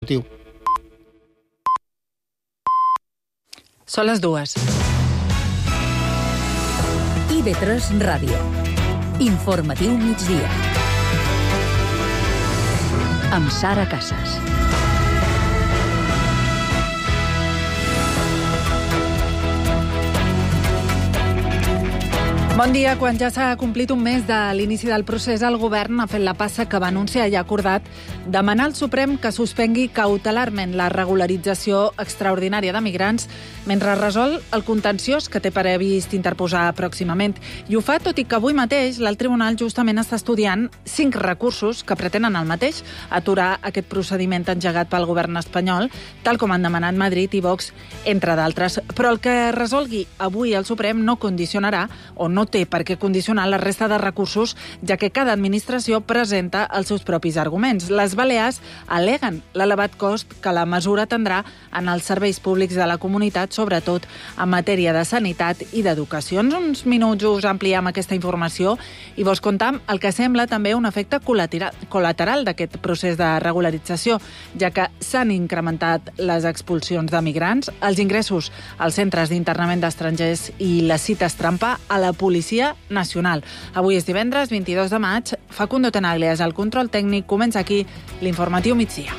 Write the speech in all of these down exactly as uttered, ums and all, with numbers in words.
esportiu. Són les dues. I V tres Ràdio. Informatiu migdia. Amb Sara Casas. Bon dia. Quan ja s'ha complit un mes de l'inici del procés, el govern ha fet la passa que va anunciar i ha acordat demanar al Suprem que suspengui cautelarment la regularització extraordinària de migrants mentre resol el contenciós que té previst interposar pròximament. I ho fa tot i que avui mateix el Tribunal justament està estudiant cinc recursos que pretenen el mateix, aturar aquest procediment engegat pel govern espanyol, tal com han demanat Madrid i Vox, entre d'altres. Però el que resolgui avui el Suprem no condicionarà o no té per què condicionar la resta de recursos, ja que cada administració presenta els seus propis arguments. Les Balears aleguen l'elevat cost que la mesura tindrà en els serveis públics de la comunitat, sobretot en matèria de sanitat i d'educació. En uns minuts us ampliem aquesta informació i vos contam el que sembla també un efecte col·lateral d'aquest procés de regularització, ja que s'han incrementat les expulsions de migrants, els ingressos als centres d'internament d'estrangers i les cites trampa a la policia nacional. Avui és divendres, vint-i-dos de maig. Facundo Tenaglias, el control tècnic. Comença aquí l'informatiu migdia.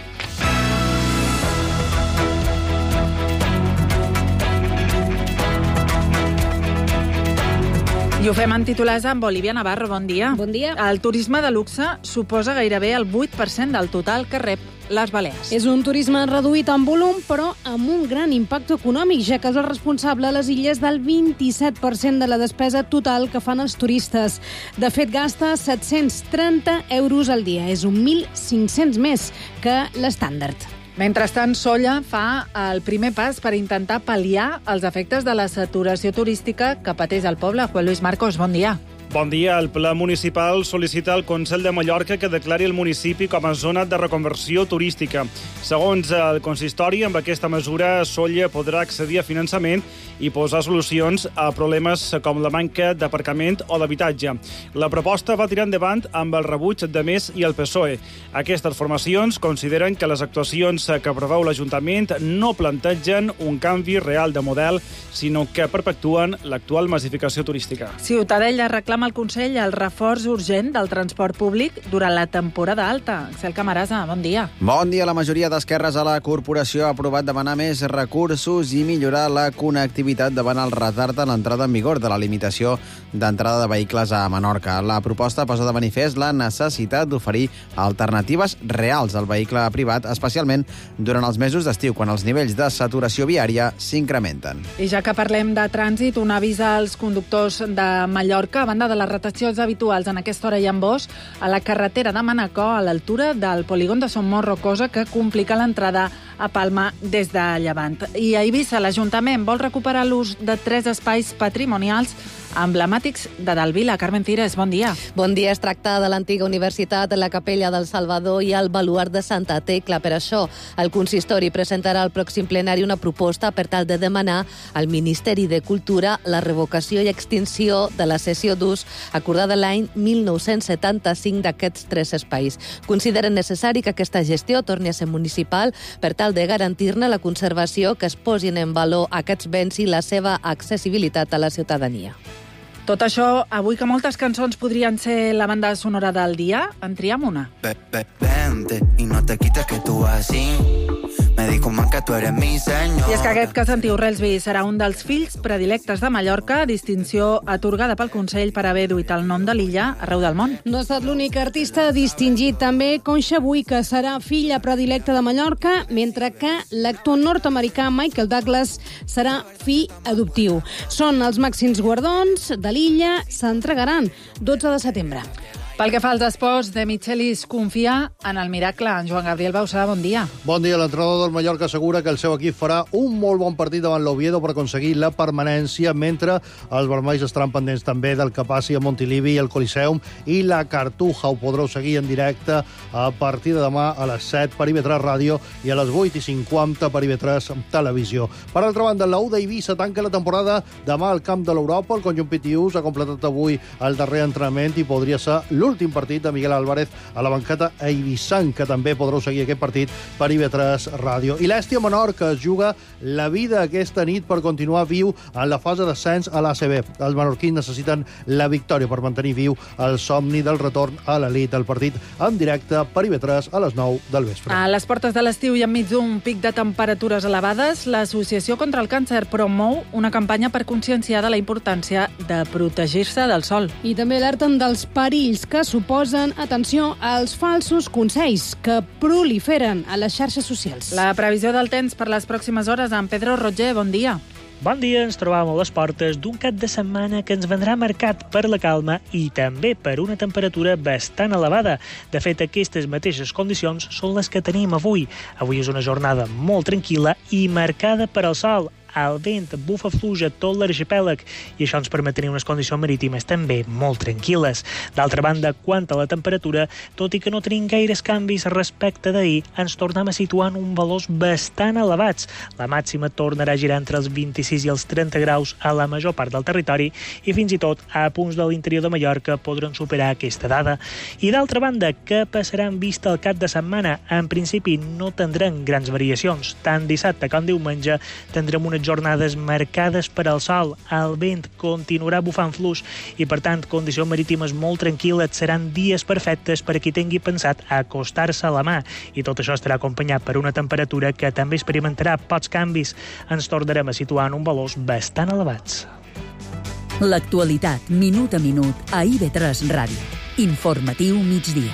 I ho fem en titulars amb Olivia Navarro. Bon dia. Bon dia. El turisme de luxe suposa gairebé el vuit per cent del total que rep les Balears. És un turisme reduït en volum, però amb un gran impacte econòmic, ja que és el responsable a les illes del vint-i-set per cent de la despesa total que fan els turistes. De fet, gasta set-cents trenta euros al dia. És un mil cinc-cents més que l'estàndard. Mentrestant, Sóller fa el primer pas per intentar pal·liar els efectes de la saturació turística que pateix el poble. Juan Luis Marcos, bon dia. Bon dia. El Ple Municipal sol·licita al Consell de Mallorca que declari el municipi com a zona de reconversió turística. Segons el consistori, amb aquesta mesura, Sóller podrà accedir a finançament i posar solucions a problemes com la manca d'aparcament o d'habitatge. La proposta va tirar endavant amb el rebuig de Més i el P S O E. Aquestes formacions consideren que les actuacions que preveu l'Ajuntament no plantegen un canvi real de model, sinó que perpetuen l'actual massificació turística. Ciutadella reclama al Consell el reforç urgent del transport públic durant la temporada alta. Axel Camarasa, bon dia. Bon dia. La majoria d'esquerres a la corporació ha aprovat demanar més recursos i millorar la connectivitat davant el retard en l'entrada en vigor de la limitació d'entrada de vehicles a Menorca. La proposta posa de manifest la necessitat d'oferir alternatives reals al vehicle privat, especialment durant els mesos d'estiu, quan els nivells de saturació viària s'incrementen. I ja que parlem de trànsit, un avís als conductors de Mallorca, a banda de les retencions habituals en aquesta hora i en Bos, a la carretera de Manacor, a l'altura del polígon de Sommorro, cosa que complica l'entrada a Palma des de Llevant. I a Eivissa, l'Ajuntament vol recuperar l'ús de tres espais patrimonials emblemàtics de Dalvila. Carmen Cires, bon dia. Bon dia. Es tracta de l'antiga universitat, la Capella del Salvador i el baluard de Santa Tecla. Per això, el consistori presentarà al pròxim plenari una proposta per tal de demanar al Ministeri de Cultura la revocació i extinció de la cessió d'ús acordada l'any mil nou-cents setanta-cinc d'aquests tres espais. Consideren necessari que aquesta gestió torni a ser municipal per tal de garantir-ne la conservació, que es posin en valor aquests béns i la seva accessibilitat a la ciutadania. Tot això, avui que moltes cançons podrien ser la banda sonora del dia, en triem una. Vente y no te quites que tú vas así. Me dijo man que tu eres mi senyor. I és que aquest que sentiu, Relsby, serà un dels fills predilectes de Mallorca, distinció atorgada pel Consell per haver duit el nom de l'illa arreu del món. No ha estat l'únic artista distingit. També Concha Bui, que serà filla predilecta de Mallorca, mentre que l'actor nord-americà Michael Douglas serà fill adoptiu. Són els màxims guardons de l'illa, s'entregaran dotze de setembre. Pel que fa als esports, De Michelis confia en el miracle. En Joan Gabriel Bausà, bon dia. Bon dia. L'entrenador del Mallorca assegura que el seu equip farà un molt bon partit davant l'Oviedo per aconseguir la permanència, mentre els vermells estaran pendents també del que passi a Montilivi, el Coliseum i la Cartuja. Ho podreu seguir en directe a partir de demà a les set per I V tres Ràdio i a les vuit i cinquanta per I V tres Televisió. Per altra banda, la U d'Eivissa tanca la temporada demà al camp de l'Europa. El conjunt Pitiús ha completat avui el darrer entrenament i podria ser l'últim l'últim partit de Miguel Álvarez a la banqueta eivissant, que també podreu seguir aquest partit per I V tres Ràdio. I l'Hèstia Menorca es juga la vida aquesta nit per continuar viu en la fase d'ascens a l'A C B. Els menorquins necessiten la victòria per mantenir viu el somni del retorn a l'elit. El partit en directe per I V tres a les nou del vespre. A les portes de l'estiu i enmig d'un pic de temperatures elevades, l'Associació contra el Càncer promou una campanya per conscienciar de la importància de protegir-se del sol. I també alerten dels perills que suposen, atenció, als falsos consells que proliferen a les xarxes socials. La previsió del temps per les pròximes hores amb Pedro Roger. Bon dia. Bon dia, ens trobam a les portes d'un cap de setmana que ens vendrà marcat per la calma i també per una temperatura bastant elevada. De fet, aquestes mateixes condicions són les que tenim avui. Avui és una jornada molt tranquil·la i marcada per al sol. El vent bufa fluix a tot l'arxipèlag i això ens permet tenir unes condicions marítimes també molt tranquil·les. D'altra banda, quant a la temperatura, tot i que no tenim gaires canvis respecte d'ahir, ens tornem a situar en un valors bastant elevats. La màxima tornarà a girar entre els vint-i-sis i els trenta graus a la major part del territori i fins i tot a punts de l'interior de Mallorca podran superar aquesta dada. I d'altra banda, què passarà en vista el cap de setmana? En principi no tindrem grans variacions. Tant dissabte com diumenge tindrem una jornades marcades per al sol. El vent continuarà bufant fluix i, per tant, condicions marítimes molt tranquil·les. Seran dies perfectes per a qui tingui pensat acostar-se a la mà. I tot això estarà acompanyat per una temperatura que també experimentarà pocs canvis. Ens tornarem a situar en un valors bastant elevats. L'actualitat, minut a minut, a I V tres Ràdio. Informatiu migdia.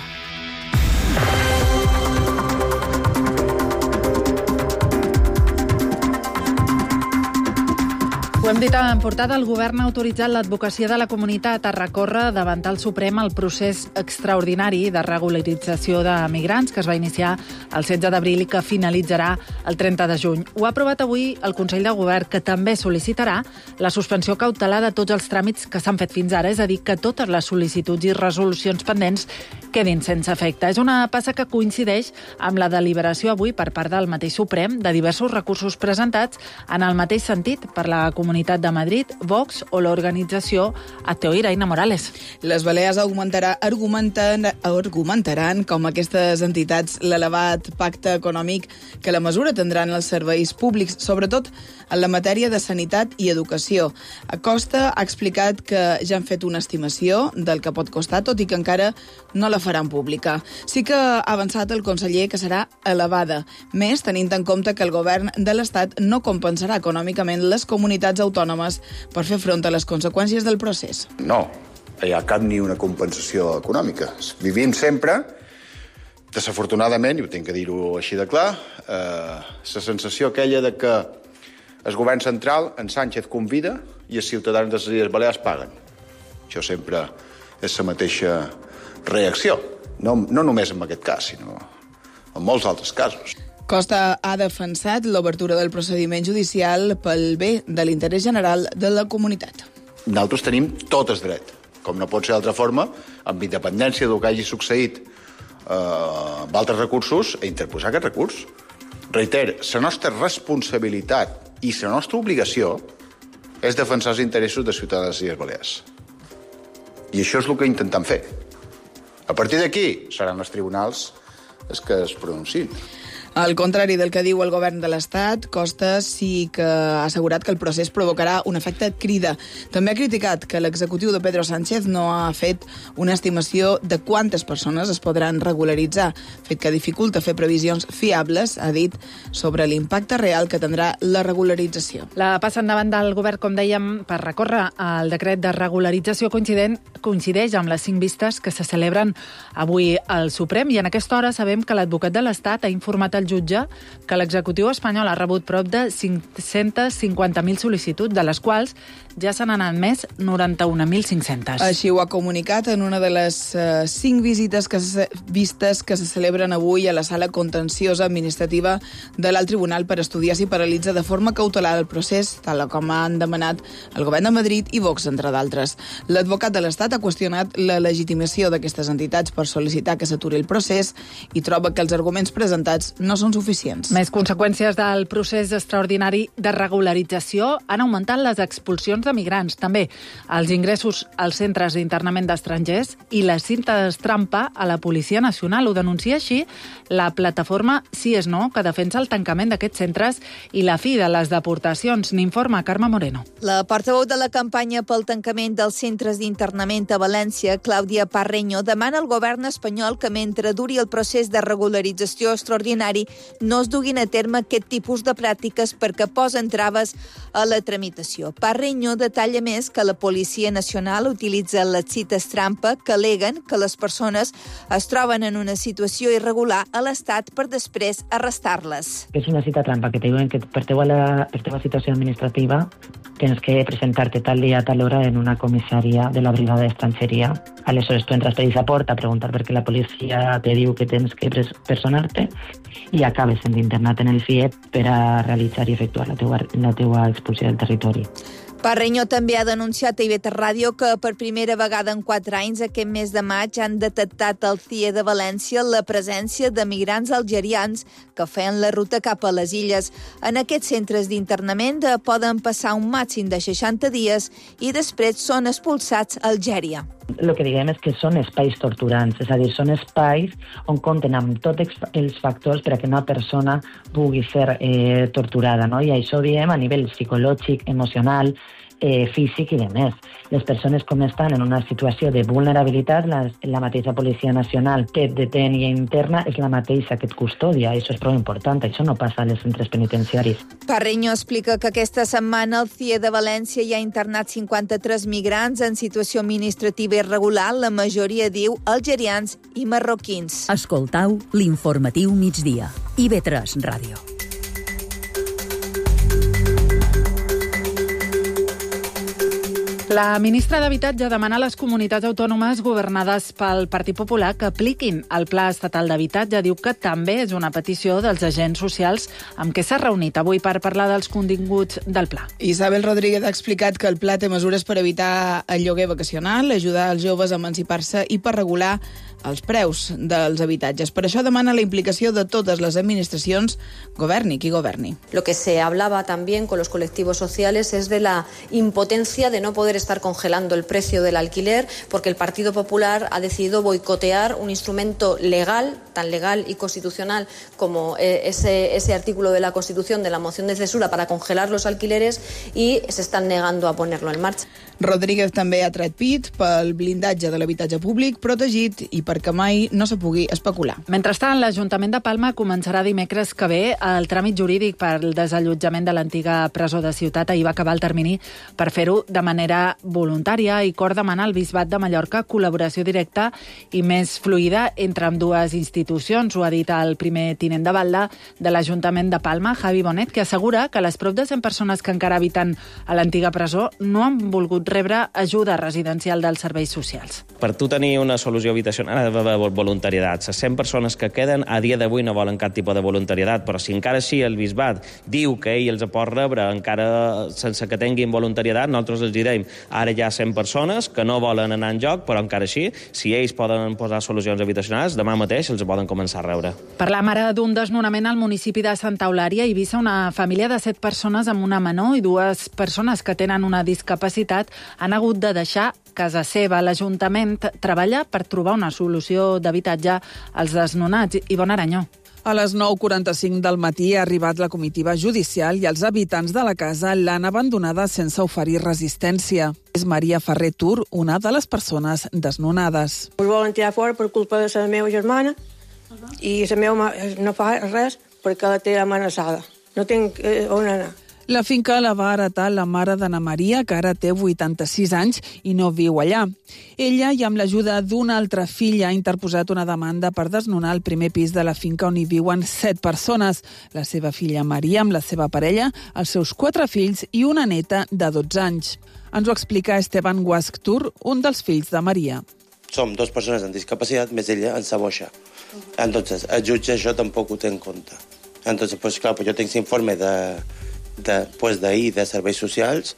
Ho hem dit en portada, el govern ha autoritzat l'advocacia de la comunitat a recórrer davant el Suprem el procés extraordinari de regularització de migrants que es va iniciar el setze d'abril i que finalitzarà el trenta de juny. Ho ha aprovat avui el Consell de Govern, que també sol·licitarà la suspensió cautelar de tots els tràmits que s'han fet fins ara, és a dir, que totes les sol·licituds i resolucions pendents quedin sense efecte. És una passa que coincideix amb la deliberació avui per part del mateix Suprem de diversos recursos presentats en el mateix sentit per la Comunitat de Madrid, Vox o l'organització Ateoira. Ina Morales. Les Balears augmentarà, argumenten, argumentaran com aquestes entitats l'elevat pacte econòmic que la mesura tindran els serveis públics, sobretot en la matèria de sanitat i educació. Acosta ha explicat que ja han fet una estimació del que pot costar, tot i que encara no la faran pública. Sí que ha avançat el conseller que serà elevada, més tenint en compte que el govern de l'Estat no compensarà econòmicament les comunitats autònomes per fer front a les conseqüències del procés. No, hi ha cap ni una compensació econòmica. Vivim sempre, desafortunadament, i ho tinc que dir-ho així de clar, eh, la sensació aquella de que el govern central, en Sánchez, convida i els ciutadans de les Illes Balears paguen. Això sempre és la mateixa reacció. No, no només en aquest cas, sinó en molts altres casos. Costa ha defensat l'obertura del procediment judicial pel bé de l'interès general de la comunitat. Nosaltres tenim tot el dret, com no pot ser d'altra forma, amb independència del que hagi succeït eh, amb altres recursos, a interposar aquest recurs. Reiter, la nostra responsabilitat i la nostra obligació és defensar els interessos de ciutadans de les Illes Balears. I això és el que intentem fer. A partir d'aquí seran els tribunals els que es pronunciïn. Al contrari del que diu el govern de l'Estat, Costa sí que ha assegurat que el procés provocarà un efecte crida. També ha criticat que l'executiu de Pedro Sánchez no ha fet una estimació de quantes persones es podran regularitzar, fet que dificulta fer previsions fiables, ha dit, sobre l'impacte real que tindrà la regularització. La passa endavant del govern, com dèiem, per recórrer al decret de regularització coincident, coincideix amb les cinc vistes que se celebren avui al Suprem, i en aquesta hora sabem que l'advocat de l'Estat ha informat al jutge que l'executiu espanyol ha rebut prop de cinc-centes cinquanta mil sol·licituds, de les quals ja se n'han admès noranta-un mil cinc-centes. Així ho ha comunicat en una de les uh, cinc visites que se, vistes que se celebren avui a la sala contenciosa administrativa de l'Alt Tribunal per estudiar si paralitza de forma cautelar el procés, tal com han demanat el govern de Madrid i Vox, entre d'altres. L'advocat de l'Estat ha qüestionat la legitimació d'aquestes entitats per sol·licitar que s'aturi el procés i troba que els arguments presentats no no són suficients. Més conseqüències del procés extraordinari de regularització han augmentat les expulsions de migrants, també els ingressos als centres d'internament d'estrangers i les cintes trampa a la Policia Nacional. Ho denuncia així la plataforma Sí és No, que defensa el tancament d'aquests centres i la fi de les deportacions. N'informa Carme Moreno. La portaveu de la campanya pel tancament dels centres d'internament a València, Clàudia Parreño, demana al govern espanyol que mentre duri el procés de regularització extraordinari no es duguin a terme aquest tipus de pràctiques perquè posen traves a la tramitació. Parreño detalla més que la Policia Nacional utilitza les cites trampa que aleguen que les persones es troben en una situació irregular a l'Estat per després arrestar-les. Es una cita trampa que te diuen que per teua, la, per teua situació administrativa tienes que presentarte tal día a tal hora en una comisaría de la Brigada de Extranjería. Aleshores tu entres per aquesta porta a preguntar per què la policia te diu que tens que personar-te i acabes sent internat en el C I E P per a realitzar i efectuar la teua, la teua expulsió del territori. Parreño també ha denunciat a I V tres Ràdio que per primera vegada en quatre anys aquest mes de maig han detectat al C I E de València la presència de migrants algerians que feien la ruta cap a les illes. En aquests centres d'internament poden passar un màxim de seixanta dies i després són expulsats a Algèria. El que diguem és que són espais torturants, és a dir, són espais on compten amb tots els factors per a que una persona pugui ser eh, torturada, no? I això ho diem a nivell psicològic, emocional, eh, físic i de més. Les persones com estan en una situació de vulnerabilitat, la, la mateixa Policia Nacional que et detén i interna és la mateixa que et custodia. Això és prou important, això no passa als centres penitenciaris. Parreño explica que aquesta setmana el C I E de València hi ha internat cinquanta-tres migrants en situació administrativa irregular, la majoria, diu, algerians i marroquins. Escoltau l'informatiu migdia. I V tres Ràdio. La ministra d'Habitatge demana a les comunitats autònomes governades pel Partit Popular que apliquin el Pla Estatal d'Habitatge. Diu que també és una petició dels agents socials amb què s'ha reunit avui per parlar dels continguts del pla. Isabel Rodríguez ha explicat que el pla té mesures per evitar el lloguer vacacional, ajudar els joves a emancipar-se i per regular els preus dels habitatges. Per això demana la implicació de totes les administracions, governi qui governi. Lo que se hablaba también con los colectivos sociales es de la impotencia de no poder estar congelando el precio del alquiler porque el Partido Popular ha decidido boicotear un instrumento legal, tan legal y constitucional como eh, ese, ese artículo de la Constitución de la moción de censura para congelar los alquileres y se están negando a ponerlo en marcha. Rodríguez també ha tret pit pel blindatge de l'habitatge públic protegit i perquè mai no se pugui especular. Mentrestant, l'Ajuntament de Palma començarà dimecres que ve el tràmit jurídic per al desallotjament de l'antiga presó de Ciutat. Ahir va acabar el termini per fer-ho de manera voluntària i Cor demana al Bisbat de Mallorca col·laboració directa i més fluida entre ambdues institucions. Ho ha dit el primer tinent de batlle de l'Ajuntament de Palma, Javi Bonet, que assegura que les prop de cent persones que encara habiten a l'antiga presó no han volgut rebre ajuda residencial dels serveis socials. Per tu tenir una solució habitacional ha d'haver voluntariat. Les cent persones que queden a dia d'avui no volen cap tipus de voluntariat, però si encara així el Bisbat diu que ell els pot rebre encara sense que tinguin voluntariat, nosaltres els direm ara hi ha cent persones que no volen anar en joc, però encara així, si ells poden posar solucions habitacionals, demà mateix els poden començar a rebre. Parlam ara d'un desnonament al municipi de Santa Eulària. A Eivissa, una família de set persones amb una menor i dues persones que tenen una discapacitat han hagut de deixar casa seva. L'Ajuntament treballa per trobar una solució d'habitatge als desnonats. Ivona Aranyó. A les nou i quaranta-cinc del matí ha arribat la comitiva judicial i els habitants de la casa l'han abandonada sense oferir resistència. És Maria Ferrer Tur, una de les persones desnonades. Us volen tirar fora per culpa de la meva germana i la meva no fa res perquè la té amenaçada. No tinc eh, on anar. La finca la va heretar la mare d'Anna Maria, que ara té vuitanta-sis anys i no viu allà. Ella, i amb l'ajuda d'una altra filla, ha interposat una demanda per desnonar el primer pis de la finca on hi viuen set persones. La seva filla Maria, amb la seva parella, els seus quatre fills i una neta de dotze anys. Ens ho explica Esteban Guasc Tur, un dels fills de Maria. Som dos persones amb discapacitat, més ella en saboixa. Entonces, el jutge això tampoc ho té en compte. Entonces, pues, clar, pues, jo tinc informe de... de, pues, d'ahir de serveis socials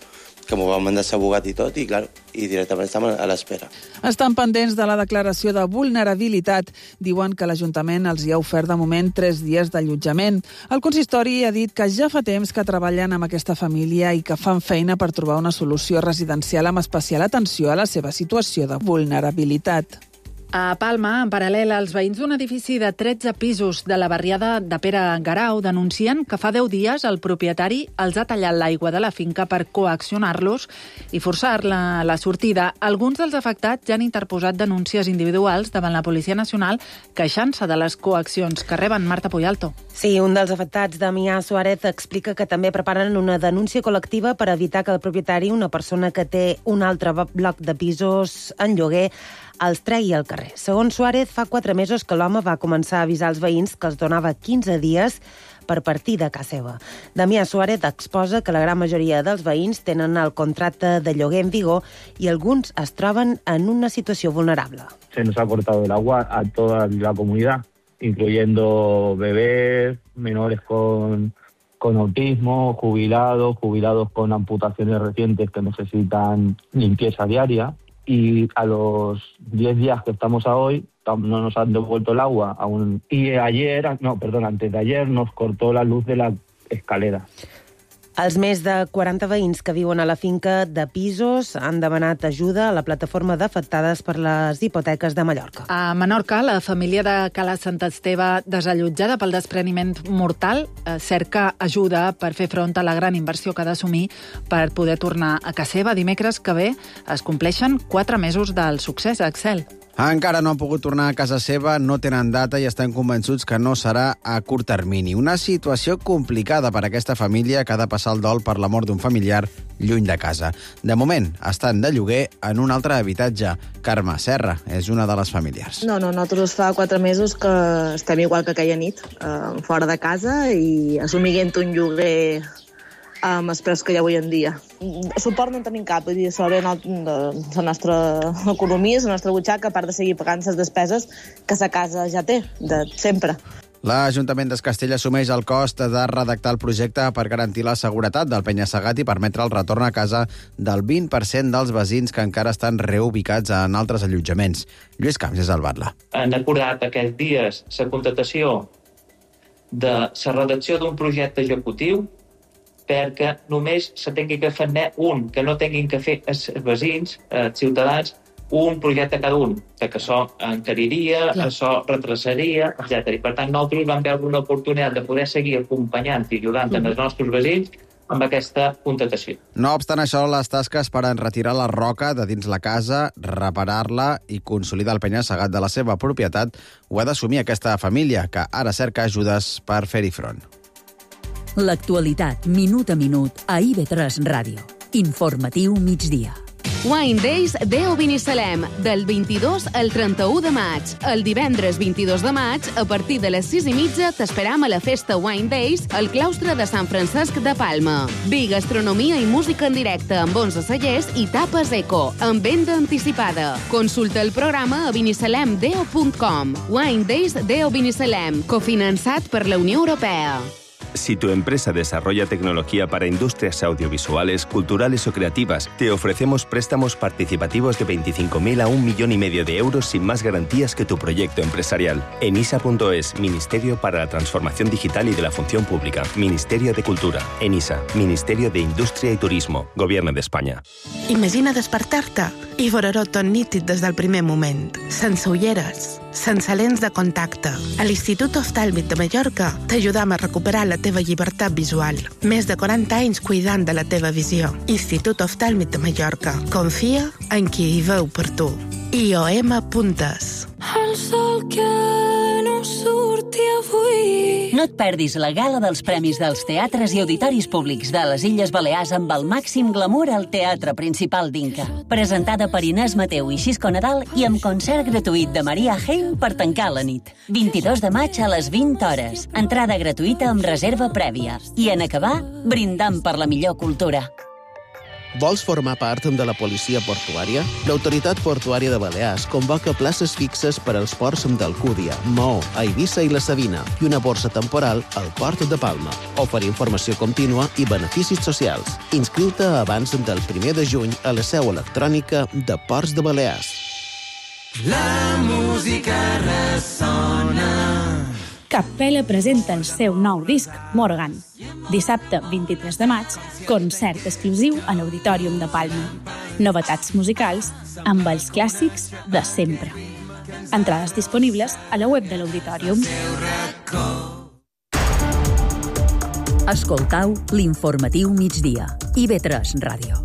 que m'ho van mandar abogat i tot, i, clar, i directament estem a l'espera. Estan pendents de la declaració de vulnerabilitat. Diuen que l'Ajuntament els hi ha ofert de moment tres dies d'allotjament. El consistori ha dit que ja fa temps que treballen amb aquesta família i que fan feina per trobar una solució residencial amb especial atenció a la seva situació de vulnerabilitat. A Palma, en paral·lel, els veïns d'un edifici de tretze pisos de la barriada de Pere Garau denuncien que fa deu dies el propietari els ha tallat l'aigua de la finca per coaccionar-los i forçar la, la sortida. Alguns dels afectats ja han interposat denúncies individuals davant la Policia Nacional queixant-se de les coaccions que reben. Marta Puyalto. Sí, un dels afectats, Damià Suárez, explica que també preparen una denúncia col·lectiva per evitar que el propietari, una persona que té un altre bloc de pisos en lloguer, els tregui al carrer. Segons Suárez, fa quatre mesos que l'home va començar a avisar els veïns que els donava quinze dies per partir de casa seva. Damià Suárez exposa que la gran majoria dels veïns tenen el contracte de lloguer en vigor i alguns es troben en una situació vulnerable. Se nos ha cortado el agua a toda la comunidad, incluyendo bebés, menores con, con autismo, jubilados, jubilados con amputaciones recientes que necesitan limpieza diaria. Y a los diez días que estamos a hoy, no nos han devuelto el agua aún. Y ayer, no, perdón, antes de ayer nos cortó la luz de la escalera. Els més de quaranta veïns que viuen a la finca de pisos han demanat ajuda a la plataforma d'afectades per les hipoteques de Mallorca. A Menorca, la família de Cala Sant Esteve, desallotjada pel despreniment mortal, cerca ajuda per fer front a la gran inversió que ha d'assumir per poder tornar a casa seva. Dimecres que ve es compleixen quatre mesos del succés, Axel. Encara no han pogut tornar a casa seva, no tenen data i estan convençuts que no serà a curt termini. Una situació complicada per a aquesta família que ha de passar el dol per la mort d'un familiar lluny de casa. De moment, estan de lloguer en un altre habitatge. Carme Serra és una de les familiars. No, no, nosaltres fa quatre mesos que estem igual que aquella nit, eh, fora de casa i assumint un lloguer amb els preus que hi ha avui en dia. Suport no en tenim cap, vull dir, sobre la nostra economia, la nostra butxaca, a part de seguir pagant les despeses que sa casa ja té, de sempre. L'Ajuntament d'Es Castell assumeix el cost de redactar el projecte per garantir la seguretat del penya-segat i permetre el retorn a casa del vint per cent dels veïns que encara estan reubicats en altres allotjaments. Lluís Camps és el batlle. Han acordat aquests dies la contractació de la redacció d'un projecte executiu perquè només se tingui que fer un, que no tinguin que fer els veïns, els ciutadans, un projecte cada un, perquè això encariria, Clar. això retrasaria, etcètera. I per tant, nosaltres vam veure una oportunitat de poder seguir acompanyant i ajudant mm. els nostres veïns amb aquesta contractació. No obstant això, les tasques per enretirar la roca de dins la casa, reparar-la i consolidar el penya-segat de la seva propietat ho ha d'assumir aquesta família, que ara cerca ajudes per fer-hi front. L'actualitat, minut a minut, a I B tres Ràdio. Informatiu migdia. Wine Days Deo Binissalem, del vint-i-dos al trenta-u de maig. El divendres vint-i-dos de maig, a partir de les sis i mitja, t'esperam a la festa Wine Days al claustre de Sant Francesc de Palma. Vi, gastronomia i música en directe amb onze cellers i tapes eco, amb venda anticipada. Consulta el programa a binissalem deo punt com. Wine Days Deo Binissalem, cofinançat per la Unió Europea. Si tu empresa desarrolla tecnología para industrias audiovisuales, culturales o creativas, te ofrecemos préstamos participativos de veinticinco mil a un millón y medio de euros sin más garantías que tu proyecto empresarial. Enisa punto es, Ministerio para la Transformación Digital y de la Función Pública. Ministerio de Cultura. Enisa, Ministerio de Indústria i Turismo. Gobierno d'Espanya. Imagina despertar-te i veure-ho tot nítid des del primer moment. Sense ulleres, sense lents de contacte. A l'Institut Oftàlmic de Mallorca t'ajudam a recuperar la teva llibertat visual. Més de quaranta anys cuidant de la teva visió. Institut Oftàlmic de Mallorca. Confia en qui hi veu per tu. I O M punt es. El sol que no surti avui. No et perdis la gala dels Premis dels Teatres i Auditoris Públics de les Illes Balears amb el màxim glamour al Teatre Principal d'Inca. Presentada per Inés Mateu i Xisco Nadal i amb concert gratuït de Maria Hein per tancar la nit. vint-i-dos de maig a les vint hores. Entrada gratuïta amb reserva prèvia. I en acabar, brindant per la millor cultura. Vols formar part de la policia portuària? L'Autoritat Portuària de Balears convoca places fixes per als ports d'Alcúdia, Maó, Eivissa i la Sabina i una borsa temporal al Port de Palma. Oferir informació contínua i beneficis socials. Inscriu-te abans del primer de juny a la seu electrònica de Ports de Balears. La música ressona. Capella presenta el seu nou disc, Morgan. Dissabte vint-i-tres de maig, concert exclusiu a l'Auditorium de Palma. Novetats musicals amb els clàssics de sempre. Entrades disponibles a la web de l'Auditorium. Escoltau l'informatiu migdia. I ve tres Ràdio.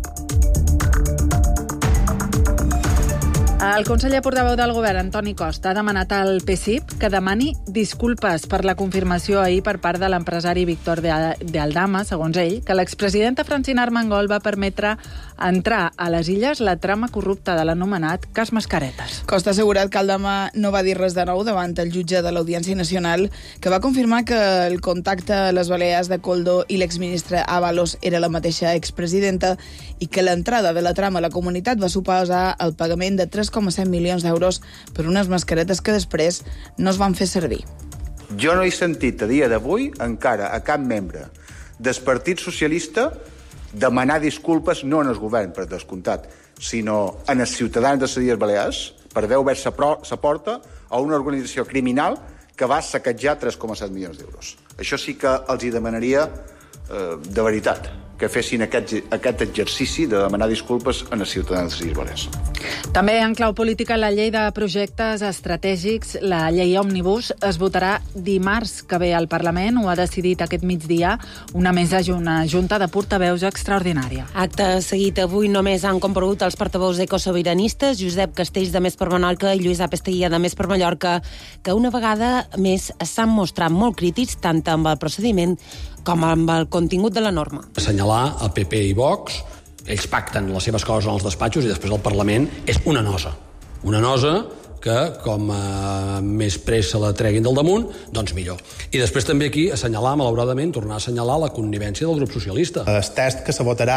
El conseller portaveu del govern, Antoni Costa, ha demanat al P S I P que demani disculpes per la confirmació ahir per part de l'empresari Víctor de Aldama, segons ell, que l'expresidenta Francina Armengol va permetre entrar a les Illes la trama corrupta de l'anomenat cas Mascaretes. Costa ha assegurat que Aldama no va dir res de nou davant el jutge de l'Audiència Nacional, que va confirmar que el contacte a les Balears de Koldo i l'exministre Ábalos era la mateixa expresidenta i que l'entrada de la trama a la comunitat va suposar el pagament de tres coma set milions d'euros per unes mascaretes que després no es van fer servir. Jo no he sentit a dia d'avui encara a cap membre del Partit Socialista demanar disculpes no en el govern, per descomptat, sinó en els ciutadans de les Illes Balears per haver obert la porta a una organització criminal que va saquejar tres coma set milions d'euros. Això sí que els hi demanaria eh, de veritat, que fessin aquest, aquest exercici de demanar disculpes a els ciutadans de les Illes Balears. També en clau política, la llei de projectes estratègics, la llei Òmnibus, es votarà dimarts que ve al Parlament. Ho ha decidit aquest migdia una mesa, una junta de portaveus extraordinària. Acte seguit avui només han comparegut els portaveus ecosobiranistes, Josep Castells de Més per Menorca i Lluís Apesteguia de Més per Mallorca, que una vegada més s'han mostrat molt crítics tant amb el procediment com amb el contingut de la norma. Assenyalar el P P i Vox, ells pacten les seves coses en els despatxos i després el Parlament és una nosa. Una nosa que, com eh, més pressa la treguin del damunt, doncs millor. I després també aquí assenyalar, malauradament, tornar a assenyalar la connivència del grup socialista. El text que se votarà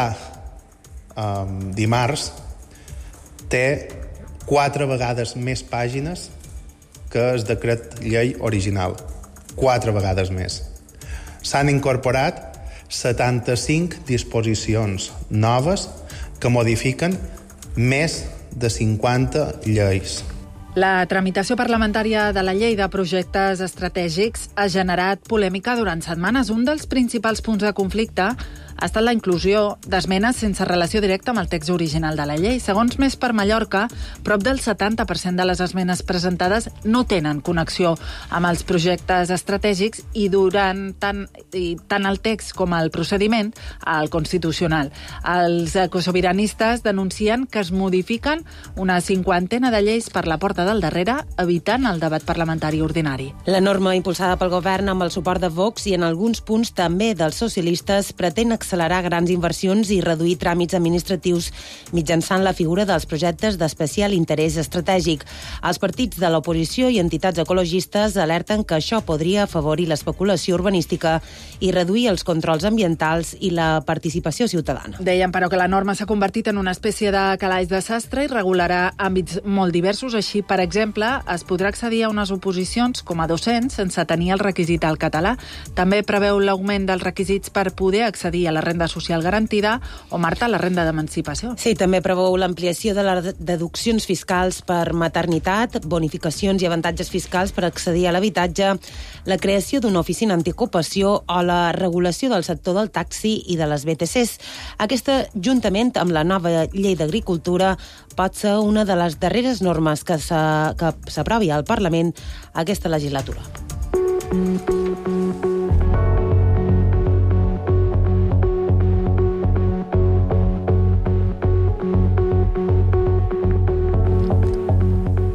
um, dimarts té quatre vegades més pàgines que el decret llei original. Quatre vegades més. S'han incorporat setanta-cinc disposicions noves que modifiquen més de cinquanta lleis. La tramitació parlamentària de la llei de projectes estratègics ha generat polèmica durant setmanes. Un dels principals punts de conflicte ha estat la inclusió d'esmenes sense relació directa amb el text original de la llei. Segons Més per Mallorca, prop del setanta per cent de les esmenes presentades no tenen connexió amb els projectes estratègics i durant tant, i tant el text com el procediment al Constitucional. Els ecosobiranistes denuncien que es modifiquen una cinquantena de lleis per la porta del darrere, evitant el debat parlamentari ordinari. La norma impulsada pel govern amb el suport de Vox i en alguns punts també dels socialistes pretén accelerar grans inversions i reduir tràmits administratius mitjançant la figura dels projectes d'especial interès estratègic. Els partits de l'oposició i entitats ecologistes alerten que això podria afavorir l'especulació urbanística i reduir els controls ambientals i la participació ciutadana. Deien, però, que la norma s'ha convertit en una espècie de calaix de sastre i regularà àmbits molt diversos. Així, per exemple, es podrà accedir a unes oposicions com a docents sense tenir el requisit al català. També preveu l'augment dels requisits per poder accedir a la renda social garantida o, Marta, la renda d'emancipació. Sí, també preveu l'ampliació de les deduccions fiscals per maternitat, bonificacions i avantatges fiscals per accedir a l'habitatge, la creació d'una oficina antiocupació o la regulació del sector del taxi i de les B T Cs. Aquesta, juntament amb la nova llei d'agricultura, pot ser una de les darreres normes que s'aprovi al Parlament aquesta legislatura.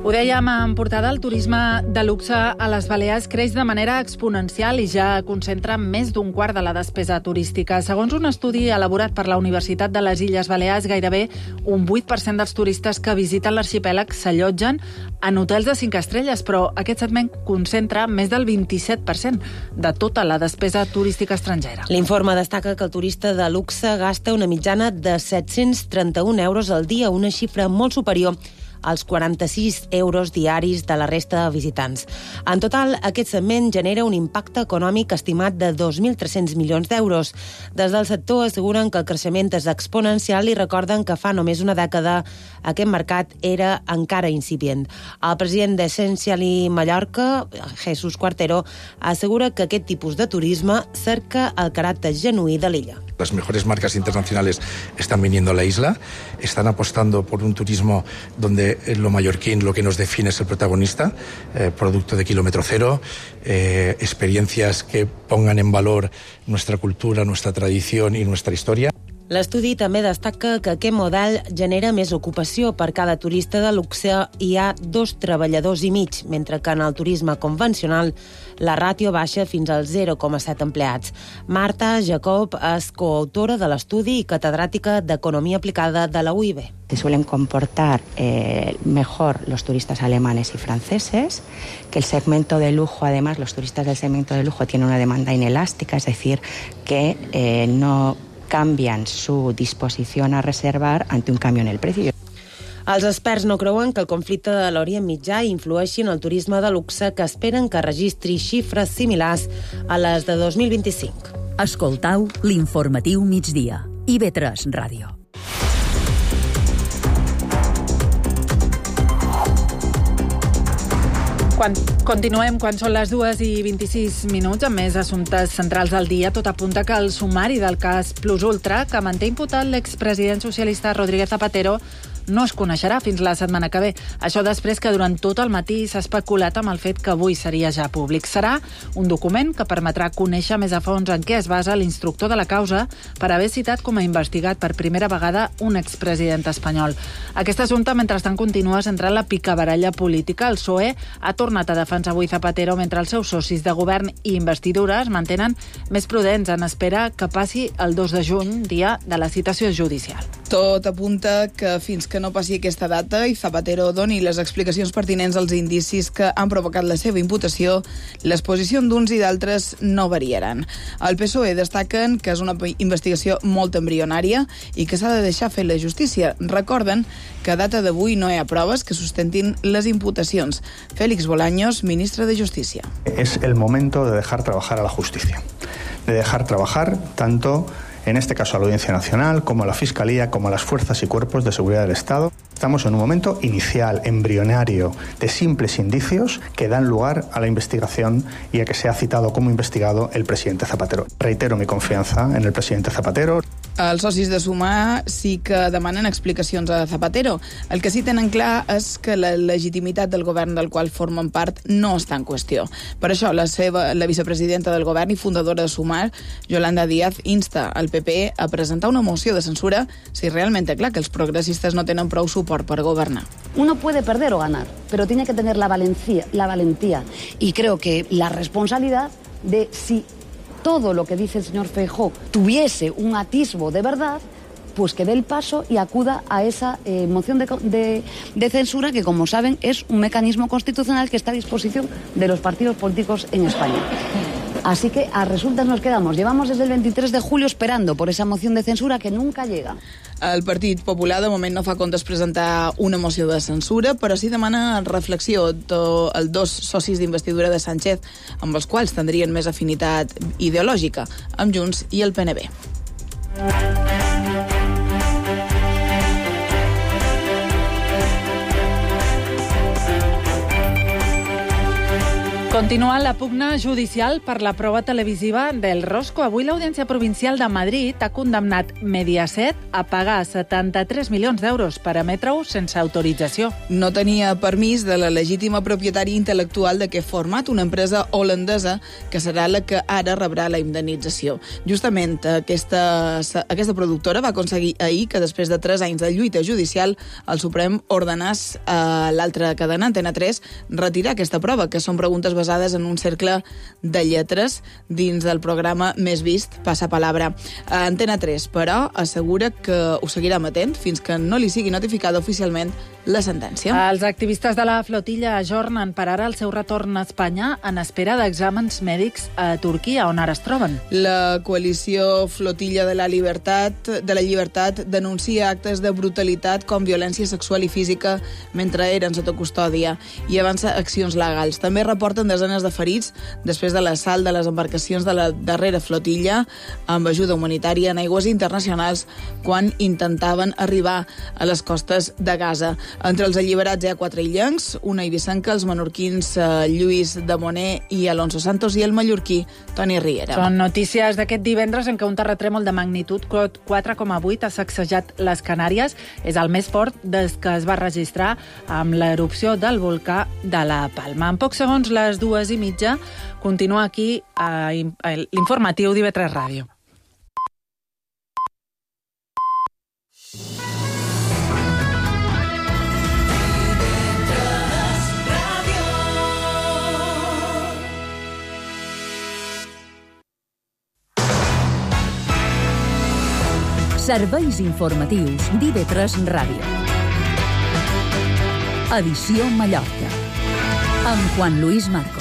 Ho dèiem en portada, el turisme de luxe a les Balears creix de manera exponencial i ja concentra més d'un quart de la despesa turística. Segons un estudi elaborat per la Universitat de les Illes Balears, gairebé un vuit per cent dels turistes que visiten l'arxipèlag s'allotgen en hotels de cinc estrelles, però aquest segment concentra més del vint-i-set per cent de tota la despesa turística estrangera. L'informe destaca que el turista de luxe gasta una mitjana de set-cents trenta-un euros al dia, una xifra molt superior als quaranta-sis euros diaris de la resta de visitants. En total, aquest segment genera un impacte econòmic estimat de dos mil tres-cents milions d'euros. Des del sector asseguren que el creixement és exponencial i recorden que fa només una dècada aquest mercat era encara incipient. El president d'Essentially Mallorca, Jesús Cuartero, assegura que aquest tipus de turisme cerca el caràcter genuí de l'illa. Las mejores marcas internacionales están viniendo a la isla, están apostando por un turismo donde lo mallorquín, lo que nos define es el protagonista, eh, producto de kilómetro cero, eh, experiencias que pongan en valor nuestra cultura, nuestra tradición y nuestra historia. L'estudi també destaca que aquest model genera més ocupació. Per cada turista de luxe hi ha dos treballadors i mig, mentre que en el turisme convencional la ràtio baixa fins als zero coma set empleats. Marta Jacob és coautora de l'estudi i catedràtica d'Economia Aplicada de la U I B. Se suelen comportar eh, mejor los turistas alemanes y franceses, que el segmento de lujo, además, los turistas del segmento de lujo tienen una demanda inelástica, es decir, que eh, no cambian su disposición a reservar ante un cambio en el precio. Els experts no creuen que el conflicte de l'Orient Mitjà influeixi en el turisme de luxe, que esperen que registri xifres similars a les de dos mil vint-i-cinc. Escoltau l'informatiu migdia. I B tres Ràdio. Quan continuem, quan són les dues i vint-i-sis minuts, amb més assumptes centrals del dia, tot apunta que el sumari del cas Plus Ultra, que manté imputat l'expresident socialista Rodríguez Zapatero, no es coneixerà fins la setmana que ve. Això després que durant tot el matí s'ha especulat amb el fet que avui seria ja públic. Serà un document que permetrà conèixer més a fons en què es basa l'instructor de la causa per haver citat com a investigat per primera vegada un expresident espanyol. Aquest assumpte, mentrestant, continua centrant la picabaralla política. El P S O E ha tornat a defensar avui Zapatero, mentre els seus socis de govern i investidura es mantenen més prudents en espera que passi el dos de juny, dia de la citació judicial. Tot apunta que fins que no passi aquesta data i Zapatero doni les explicacions pertinents als indicis que han provocat la seva imputació, les posicions d'uns i d'altres no variaran. El P S O E destaquen que és una investigació molt embrionària i que s'ha de deixar fer la justícia. Recorden que a data d'avui no hi ha proves que sustentin les imputacions. Félix Bolaños, ministre de Justícia. Es el momento de dejar trabajar a la justicia, de dejar trabajar tanto en este caso a la Audiencia Nacional, como a la Fiscalía, como a las fuerzas y cuerpos de seguridad del Estado. Estamos en un momento inicial, embrionario, de simples indicios que dan lugar a la investigación y a que sea citado como investigado el presidente Zapatero. Reitero mi confianza en el presidente Zapatero. Els socis de Sumar sí que demanen explicacions a Zapatero. El que sí tenen clar és que la legitimitat del govern del qual formen part no està en qüestió. Per això, la seva, la vicepresidenta del govern i fundadora de Sumar, Yolanda Díaz, insta al P P a presentar una moció de censura si realment té clar que els progressistes no tenen prou suport per gobernar. Uno puede perder o ganar, pero tiene que tener la valentía, la valentía y creo que la responsabilidad de si todo lo que dice el señor Feijóo tuviese un atisbo de verdad, pues que dé el paso y acuda a esa eh, moción de, de, de censura que, como saben, es un mecanismo constitucional que está a disposición de los partidos políticos en España. Así que a resultas nos quedamos. Llevamos desde el veintitrés de julio esperando por esa moción de censura que nunca llega. El Partit Popular de moment no fa comptes presentar una moció de censura, però sí demana reflexió els dos socis d'investidura de Sánchez, amb els quals tindrien més afinitat ideològica, amb Junts i el P N B. Continua la pugna judicial per la prova televisiva del Rosco. Avui l'Audiència Provincial de Madrid ha condemnat Mediaset a pagar setanta-tres milions d'euros per emetre-ho sense autorització. No tenia permís de la legítima propietària intel·lectual de què format, una empresa holandesa que serà la que ara rebrà la indemnització. Justament aquesta, aquesta productora va aconseguir ahir que després de tres anys de lluita judicial el Suprem ordenàs a l'altra cadena, Antena tres, retirar aquesta prova, que són preguntes basades en un cercle de lletres dins del programa més vist, Passapalabra. Antena tres, però, assegura que ho seguirà emetent fins que no li sigui notificada oficialment la sentència. Els activistes de la flotilla ajornen per ara el seu retorn a Espanya en espera d'exàmens mèdics a Turquia, on ara es troben. La coalició Flotilla de la Libertat de la Llibertat denuncia actes de brutalitat com violència sexual i física mentre eren sota custòdia i avança accions legals. També reporten desenes de ferits després de l'assalt de les embarcacions de la darrera flotilla amb ajuda humanitària en aigües internacionals quan intentaven arribar a les costes de Gaza. Entre els alliberats hi ha quatre illencs, una eivissenca, els menorquins eh, Lluís de Moner i Alonso Santos i el mallorquí Toni Riera. Són notícies d'aquest divendres en què un terratrèmol de magnitud quatre coma vuit ha sacsejat les Canàries. És el més fort des que es va registrar amb l'erupció del volcà de la Palma. En pocs segons, les dues i mitja, continua aquí a l'informatiu d'I V tres Ràdio. Serveis informatius d'I V tres Ràdio. Edició Mallorca. Amb Juan Luis Marcos.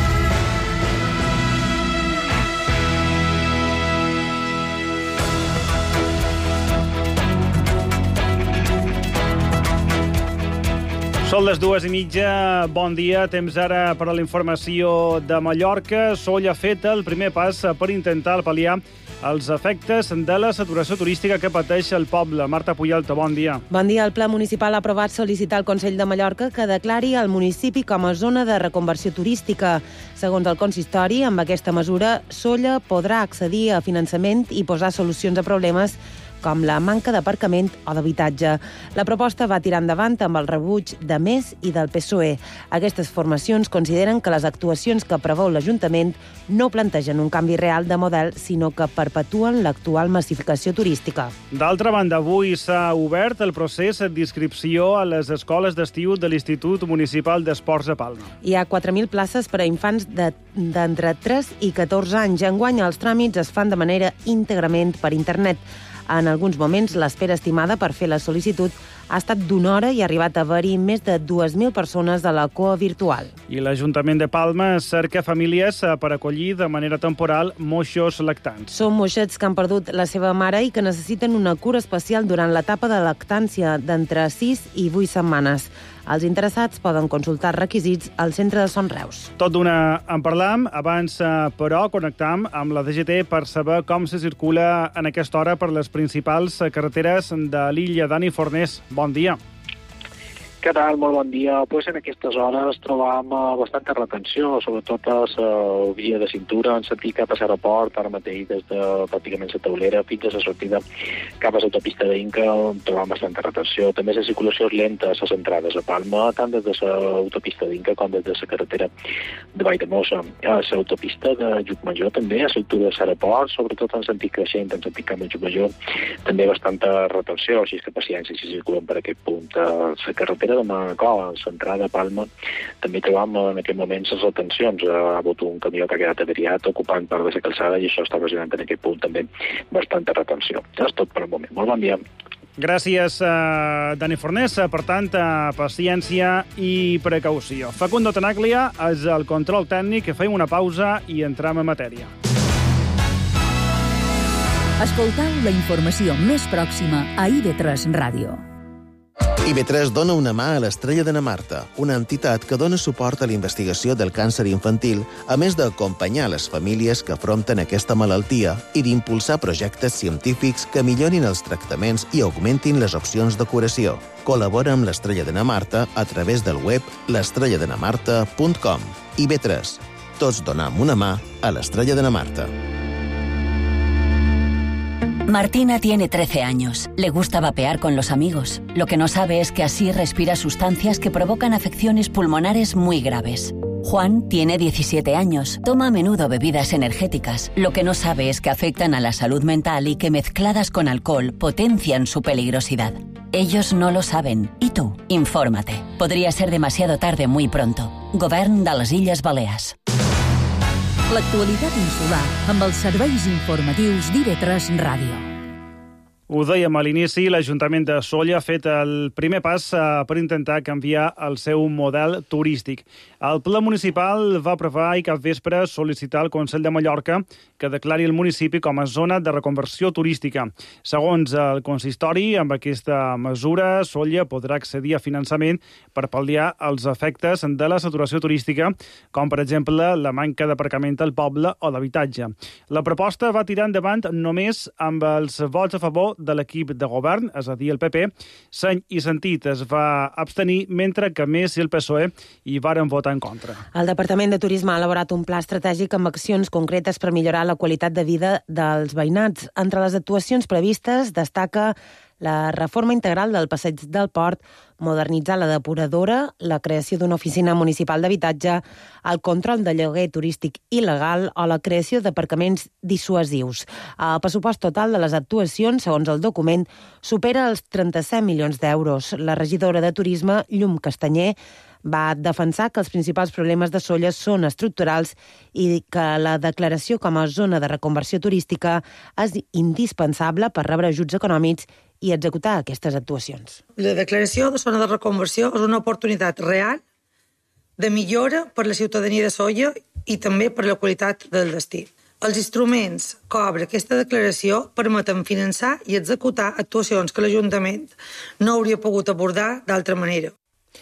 Són les dues i mitja, bon dia, temps ara per a la informació de Mallorca. Soll ha fet el primer pas per intentar pal·liar els efectes de la saturació turística que pateix el poble. Marta Puyalta, bon dia. Bon dia. El Ple Municipal ha aprovat sol·licitar al Consell de Mallorca que declari el municipi com a zona de reconversió turística. Segons el consistori, amb aquesta mesura, Solla podrà accedir a finançament i posar solucions a problemes com la manca d'aparcament o d'habitatge. La proposta va tirar endavant amb el rebuig de Més i del P S O E. Aquestes formacions consideren que les actuacions que preveu l'Ajuntament no plantegen un canvi real de model, sinó que perpetuen l'actual massificació turística. D'altra banda, avui s'ha obert el procés d'inscripció a les escoles d'estiu de l'Institut Municipal d'Esports de Palma. Hi ha quatre mil places per a infants d'entre tres i catorze anys. Enguany, els tràmits es fan de manera íntegrament per internet. En alguns moments, l'espera estimada per fer la sol·licitud ha estat d'una hora i ha arribat a haver-hi més de dues mil persones de la cua virtual. I l'Ajuntament de Palma cerca famílies per acollir de manera temporal moixos lactants. Són moixets que han perdut la seva mare i que necessiten una cura especial durant l'etapa de lactància d'entre sis i vuit setmanes. Els interessats poden consultar requisits al centre de Son Reus. Tot d'una en parlam, abans però connectam amb la D G T per saber com se circula en aquesta hora per les principals carreteres de l'illa. Dani Fornés, bon dia. Què tal? Molt bon dia. Pues en aquestes hores trobam uh, bastanta retenció, sobretot a la via de cintura, en sentit cap a l'aeroport, ara mateix des de pràcticament la taulera fins a la sortida cap a l'autopista d'Inca, on trobam bastanta retenció. També la circulació és lenta a les entrades a Palma, tant des de l'autopista d'Inca com des de la carretera de Valldemossa. A l'autopista de Llucmajor també, a l'altura de l'aeroport, sobretot en sentit creixent, en sentit cap a Llucmajor, també bastanta retenció, així que paciència si circulen per aquest punt. A la carretera de Manacor, a l'entrada a Palma, també trobam en aquest moment les retencions. Ha hagut un camió que ha quedat averiat ocupant part de la calçada i això està ocasionant en aquest punt també bastanta retenció. És tot per el moment. Molt bon dia. Gràcies, uh, Dani Fornés. Per tant, uh, paciència i precaució. Facundo Tenaglia és el control tècnic. Fem una pausa i entrem en matèria. Escoltau la informació més pròxima a I V tres Ràdio. I B tres dona una mà a l'Estrella de na Marta, una entitat que dona suport a la investigació del càncer infantil, a més d'acompanyar les famílies que afronten aquesta malaltia i d'impulsar projectes científics que millorin els tractaments i augmentin les opcions de curació. Col·labora amb l'Estrella de na Marta a través del web l'estrella de na marta punt com. I B tres. Tots donam una mà a l'Estrella de na Marta. Martina tiene trece años. Le gusta vapear con los amigos. Lo que no sabe es que así respira sustancias que provocan afecciones pulmonares muy graves. Juan tiene diecisiete años. Toma a menudo bebidas energéticas. Lo que no sabe es que afectan a la salud mental y que mezcladas con alcohol potencian su peligrosidad. Ellos no lo saben. ¿Y tú? Infórmate. Podría ser demasiado tarde muy pronto. Govern de les Illes Balears. L'actualitat insular amb els serveis informatius d'I B tres Ràdio. Ho dèiem a l'inici, l'Ajuntament de Sóller ha fet el primer pas per intentar canviar el seu model turístic. El Ple Municipal va aprovar i cap vespre sol·licitar al Consell de Mallorca que declari el municipi com a zona de reconversió turística. Segons el consistori, amb aquesta mesura, Sóller podrà accedir a finançament per pal·liar els efectes de la saturació turística, com per exemple la manca d'aparcament al poble o d'habitatge. La proposta va tirar endavant només amb els vots a favor de l'equip de govern, és a dir, el P P. Seny i Sentit es va abstenir, mentre que Més i el P S O E hi varen votar en contra. El Departament de Turisme ha elaborat un pla estratègic amb accions concretes per millorar la qualitat de vida dels veïnats. Entre les actuacions previstes destaca la reforma integral del passeig del Port, modernitzar la depuradora, la creació d'una oficina municipal d'habitatge, el control de lloguer turístic il·legal o la creació d'aparcaments dissuasius. El pressupost total de les actuacions, segons el document, supera els trenta-set milions d'euros. La regidora de Turisme, Llum Castanyer, va defensar que els principals problemes de Sóller són estructurals i que la declaració com a zona de reconversió turística és indispensable per rebre ajuts econòmics i executar aquestes actuacions. La declaració de zona de reconversió és una oportunitat real de millora per la ciutadania de Sóller i també per la qualitat del destí. Els instruments que obre aquesta declaració permeten finançar i executar actuacions que l'Ajuntament no hauria pogut abordar d'altra manera.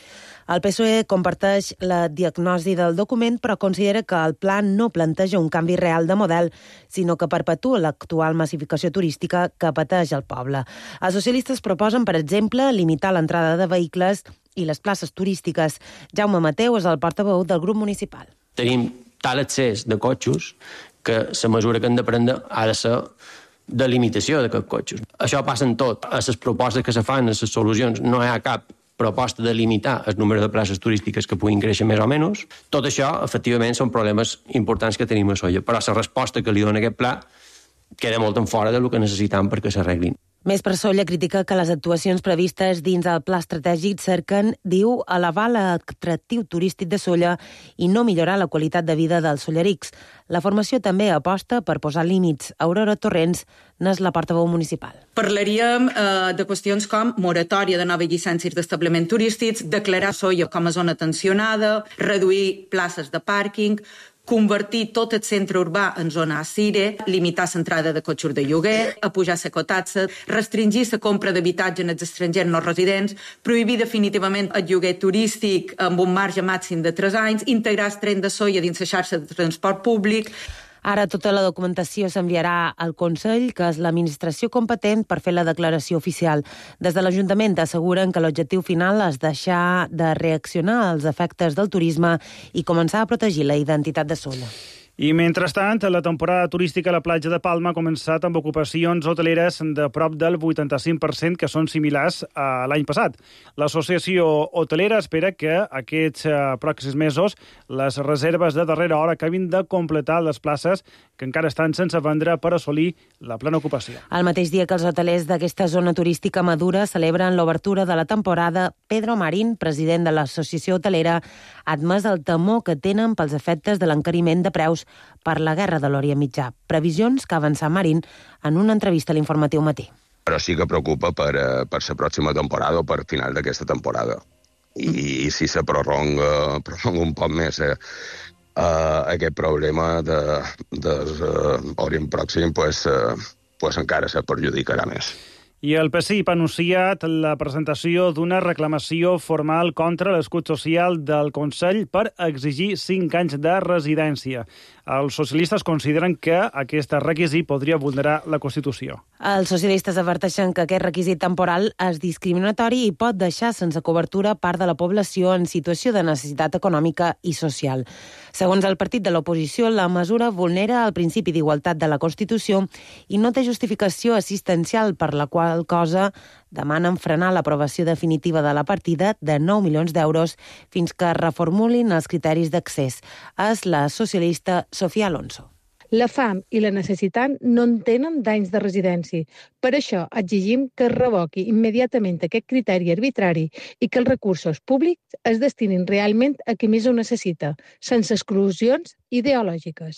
El P S O E comparteix la diagnosi del document, però considera que el pla no planteja un canvi real de model, sinó que perpetua l'actual massificació turística que pateix el poble. Els socialistes proposen, per exemple, limitar l'entrada de vehicles i les places turístiques. Jaume Mateu és el portaveu del grup municipal. Tenim tal excés de cotxos que la mesura que hem de prendre ha de ser de limitació d'aquests cotxos. Això passa en tot. A les propostes que se fan, a les solucions, no hi ha cap proposta de limitar el número de places turístiques que puguin créixer més o menys. Tot això, efectivament, són problemes importants que tenim a Sóller, però la resposta que li dona aquest pla queda molt en fora del que necessitam perquè s'arreglin. Més per Sóller critica que les actuacions previstes dins el pla estratègic cerquen, diu, elevar l'atractiu turístic de Sóller i no millorar la qualitat de vida dels sollerics. La formació també aposta per posar límits. Aurora Torrents n'és la portaveu municipal. Parlaríem eh, de qüestions com moratòria de noves llicències d'establiment turístics, declarar Sóller com a zona tensionada, reduir places de pàrquing, convertir tot el centre urbà en zona ASIRE, limitar l'entrada de cotxos de lloguer, apujar la cotatxa, restringir la compra d'habitatge en els estrangers no residents, prohibir definitivament el lloguer turístic amb un marge màxim de tres anys, integrar el tren de Sóller dins la xarxa de transport públic. Ara tota la documentació s'enviarà al Consell, que és l'administració competent per fer la declaració oficial. Des de l'Ajuntament asseguren que l'objectiu final és deixar de reaccionar als efectes del turisme i començar a protegir la identitat de Sóller. I, mentrestant, la temporada turística a la platja de Palma ha començat amb ocupacions hoteleres de prop del vuitanta-cinc per cent, que són similars a l'any passat. L'Associació Hotelera espera que aquests pròxims mesos les reserves de darrera hora acabin de completar les places que encara estan sense vendre per assolir la plena ocupació. El mateix dia que els hotelers d'aquesta zona turística madura celebren l'obertura de la temporada, Pedro Marín, president de l'Associació Hotelera, ha admès el temor que tenen pels efectes de l'encariment de preus per la guerra de l'Orient Mitjà. Previsions que ha avançat Marín en una entrevista a l'Informatiu Matí. Però sí que preocupa per, per la pròxima temporada o per final d'aquesta temporada. I, i si se prolonga, prolonga un poc més eh, eh, aquest problema de, de, de Orient Pròxim, pues, eh, pues encara se perjudicarà més. I el P S I ha anunciat la presentació d'una reclamació formal contra l'escut social del Consell per exigir cinc anys de residència. Els socialistes consideren que aquest requisit podria vulnerar la Constitució. Els socialistes adverteixen que aquest requisit temporal és discriminatori i pot deixar sense cobertura part de la població en situació de necessitat econòmica i social. Segons el partit de l'oposició, la mesura vulnera el principi d'igualtat de la Constitució i no té justificació assistencial, per la qual cosa demanen frenar l'aprovació definitiva de la partida de nou milions d'euros fins que reformulin els criteris d'accés. És la socialista Sofia Alonso. La fam i la necessitat no en tenen d'anys de residència. Per això exigim que es revoqui immediatament aquest criteri arbitrari i que els recursos públics es destinin realment a qui més ho necessita, sense exclusions ideològiques.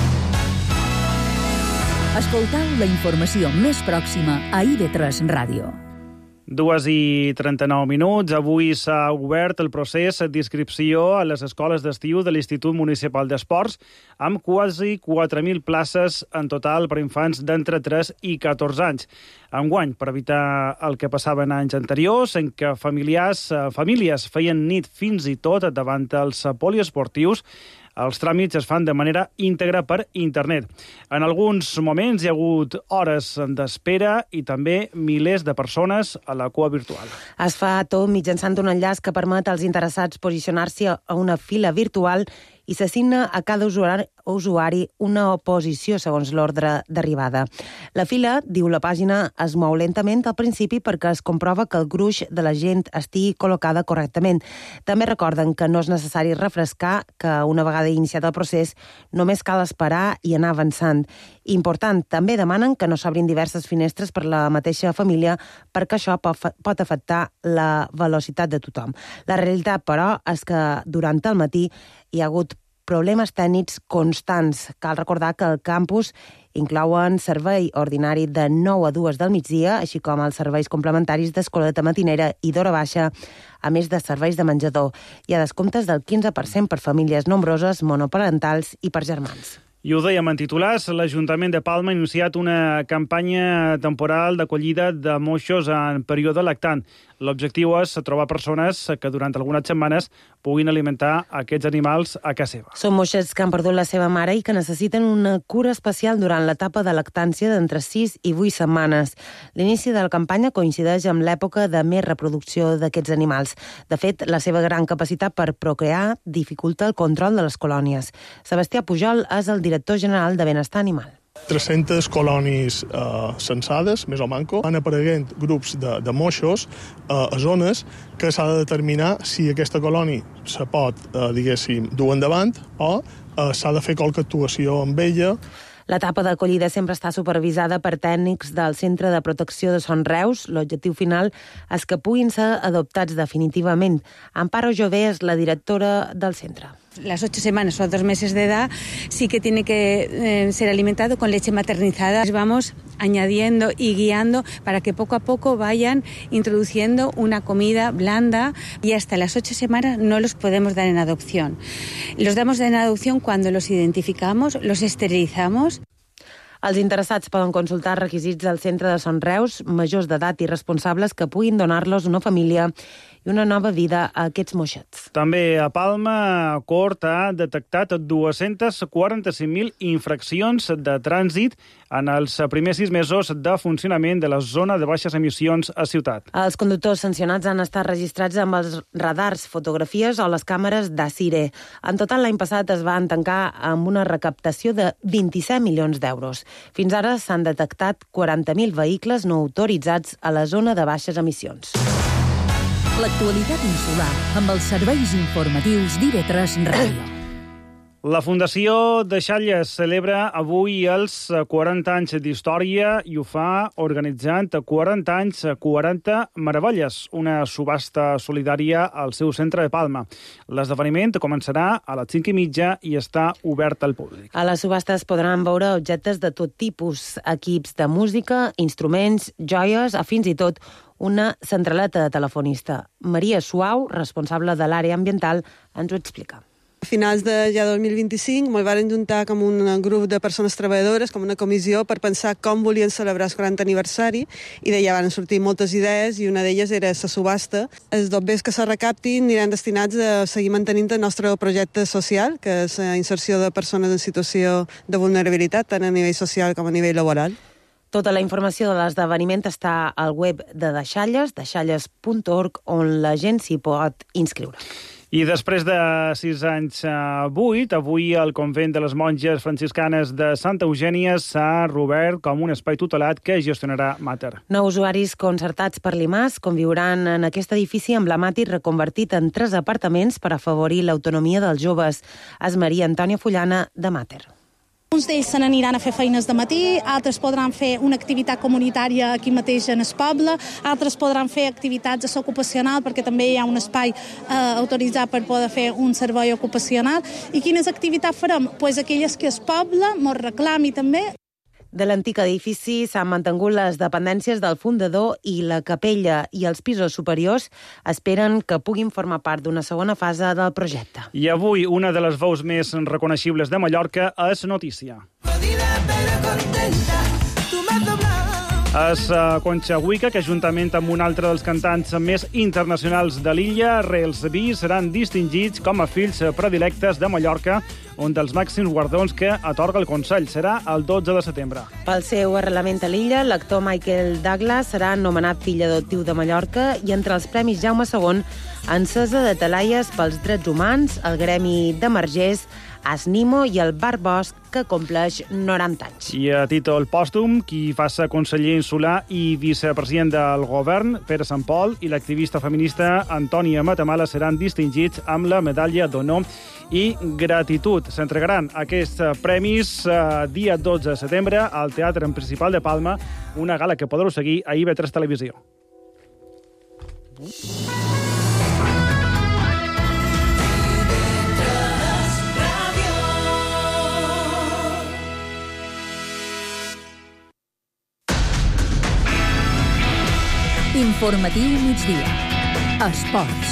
Escoltau la informació més pròxima a I V tres Ràdio. Dues i trenta-nou minuts. Avui s'ha obert el procés d'inscripció a les escoles d'estiu de l'Institut Municipal d'Esports, amb quasi quatre mil places en total per infants d'entre tres i catorze anys. Enguany, per evitar el que passava en anys anteriors, en què familiars, famílies feien nit fins i tot davant els poliesportius, els tràmits es fan de manera íntegra per internet. En alguns moments hi ha hagut hores d'espera i també milers de persones a la cua virtual. Es fa tot mitjançant un enllaç que permet als interessats posicionar-se a una fila virtual i s'assigna a cada usuari, usuari una posició segons l'ordre d'arribada. La fila, diu la pàgina, es mou lentament al principi perquè es comprova que el gruix de la gent estigui col·locada correctament. També recorden que no és necessari refrescar, que una vegada iniciat el procés només cal esperar i anar avançant. Important, també demanen que no s'obrin diverses finestres per la mateixa família perquè això pot afectar la velocitat de tothom. La realitat, però, és que durant el matí hi ha hagut problemes tècnics constants. Cal recordar que el campus inclouen servei ordinari de nou a dues del migdia, així com els serveis complementaris d'escoleta matinera i d'hora baixa, a més de serveis de menjador. Hi ha descomptes del quinze per cent per famílies nombroses, monoparentals i per germans. I ho dèiem en titulars, l'Ajuntament de Palma ha iniciat una campanya temporal d'acollida de moixos en període lactant. L'objectiu és trobar persones que durant algunes setmanes puguin alimentar aquests animals a casa seva. Són moixets que han perdut la seva mare i que necessiten una cura especial durant l'etapa de lactància d'entre sis i vuit setmanes. L'inici de la campanya coincideix amb l'època de més reproducció d'aquests animals. De fet, la seva gran capacitat per procrear dificulta el control de les colònies. Sebastià Pujol és el director general de Benestar Animal. tres-centes colònies eh, censades, més o manco, van apareguent grups de, de moixos eh, a zones que s'ha de determinar si aquesta colònia se pot, eh, diguéssim, dur endavant o eh, s'ha de fer qualque actuació amb ella. L'etapa d'acollida sempre està supervisada per tècnics del Centre de Protecció de Son Reus. L'objectiu final és que puguin ser adoptats definitivament. Amparo Jové és la directora del centre. Las ocho semanas o dos meses de edad sí que tiene que eh, ser alimentado con leche maternizada. Vamos añadiendo y guiando para que poco a poco vayan introduciendo una comida blanda y hasta las ocho semanas no los podemos dar en adopción. Los damos en adopción cuando los identificamos, los esterilizamos. Els interessats poden consultar requisits del Centre de Son Reus, majors d'edat i responsables que puguin donar-los una família i una nova vida a aquests moixets. També a Palma, Cort ha detectat dues-centes quaranta-cinc mil infraccions de trànsit en els primers sis mesos de funcionament de la zona de baixes emissions a ciutat. Els conductors sancionats han estat registrats amb els radars, fotografies o les càmeres d'Acire. En total, l'any passat es van tancar amb una recaptació de vint-i-set milions d'euros. Fins ara s'han detectat quaranta mil vehicles no autoritzats a la zona de baixes emissions. L'actualitat insular amb els serveis informatius d'I V tres Ràdio. La Fundació de Xalles celebra avui els quaranta anys d'història i ho fa organitzant quaranta anys, quaranta meravelles, una subhasta solidària al seu centre de Palma. L'esdeveniment començarà a les cinc i mitja i està obert al públic. A les subhastes podran veure objectes de tot tipus, equips de música, instruments, joies, a fins i tot una centraleta de telefonista. Maria Suau, responsable de l'àrea ambiental, ens ho explica. A finals de ja dos mil vint-i-cinc ens vam juntar com un grup de persones treballadores, com una comissió, per pensar com volien celebrar el quaranta aniversari, i d'allà van sortir moltes idees, i una d'elles era la subhasta. Els dobbers que se recaptin aniran destinats a seguir mantenint el nostre projecte social, que és la inserció de persones en situació de vulnerabilitat, tant a nivell social com a nivell laboral. Tota la informació de l'esdeveniment està al web de Deixalles, deixalles punt org, on la gent s'hi pot inscriure. I després de sis anys vuit, avui el convent de les monges franciscanes de Santa Eugènia s'ha reobert com un espai tutelat que gestionarà Mater. Nou usuaris concertats per l'I M A S conviuran en aquest edifici emblemàtic reconvertit en tres apartaments per afavorir l'autonomia dels joves. És Maria Antònia Fullana, de Mater. Uns d'ells se n'aniran a fer feines de matí, altres podran fer una activitat comunitària aquí mateix en el poble, altres podran fer activitats ocupacional perquè també hi ha un espai eh, autoritzat per poder fer un servei ocupacional. I quines activitats farem? Pues aquelles que el poble ens reclami també. De l'antic edifici s'han mantingut les dependències del fundador i la capella, i els pisos superiors esperen que puguin formar part d'una segona fase del projecte. I avui una de les veus més reconeixibles de Mallorca és notícia. És Concha Huica, que juntament amb un altre dels cantants més internacionals de l'illa, Reels B, seran distingits com a fills predilectes de Mallorca, un dels màxims guardons que atorga el Consell. Serà el dotze de setembre. Pel seu arrelament a l'illa, l'actor Michael Douglas serà nomenat fill adoptiu de Mallorca, i entre els premis Jaume segon, encesa de talaies pels drets humans, el Gremi de Margers, Asnimo i el Bar Bosch, que compleix noranta anys. I a títol pòstum, qui fa ser conseller insular i vicepresident del govern, Pere Sant Pol, i l'activista feminista Antònia Matamala seran distingits amb la medalla d'honor i gratitud. S'entregaran aquests premis eh, dia dotze de setembre al Teatre Principal de Palma, una gala que podreu seguir a I V tres Televisió. Informatiu migdia. Esports.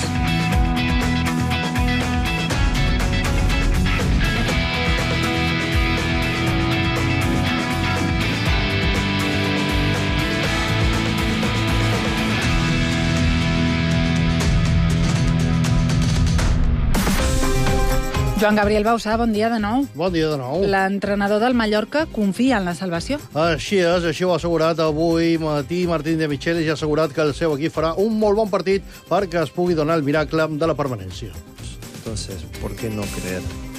Joan Gabriel Bausà, bon dia de nou. Bon dia de nou. L'entrenador del Mallorca confia en la salvació. Així és, així ho ha assegurat avui matí Martín de Michelis, i ha assegurat que el seu equip farà un molt bon partit perquè es pugui donar el miracle de la permanència. Entonces, ¿por qué no creer?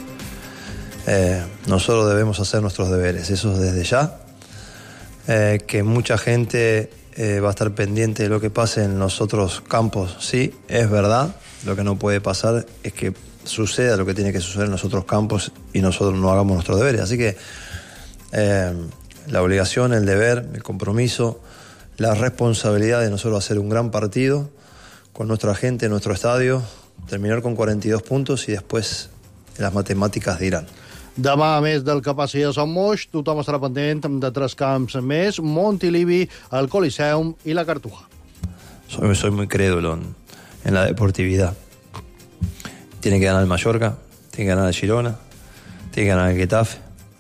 Eh, nosotros debemos hacer nuestros deberes, eso desde ya. Eh, que mucha gente eh, va a estar pendiente de lo que pase en los otros campos, sí, es verdad. Lo que no puede pasar es que suceda lo que tiene que suceder en los otros campos y nosotros no hagamos nuestros deberes. Así que eh, la obligación, el deber, el compromiso, la responsabilidad de nosotros hacer un gran partido con nuestra gente, nuestro estadio, terminar con cuarenta y dos puntos, y después las matemáticas dirán. Demà, a més del que passi a Sant Moix, tothom estarà pendent de tres camps més: Montilivi, el Coliseum i la Cartuja. Soy, soy muy crédulo en, en la deportividad. Tiene que ganar el Mallorca, tiene que ganar el Girona, tiene que ganar el Getafe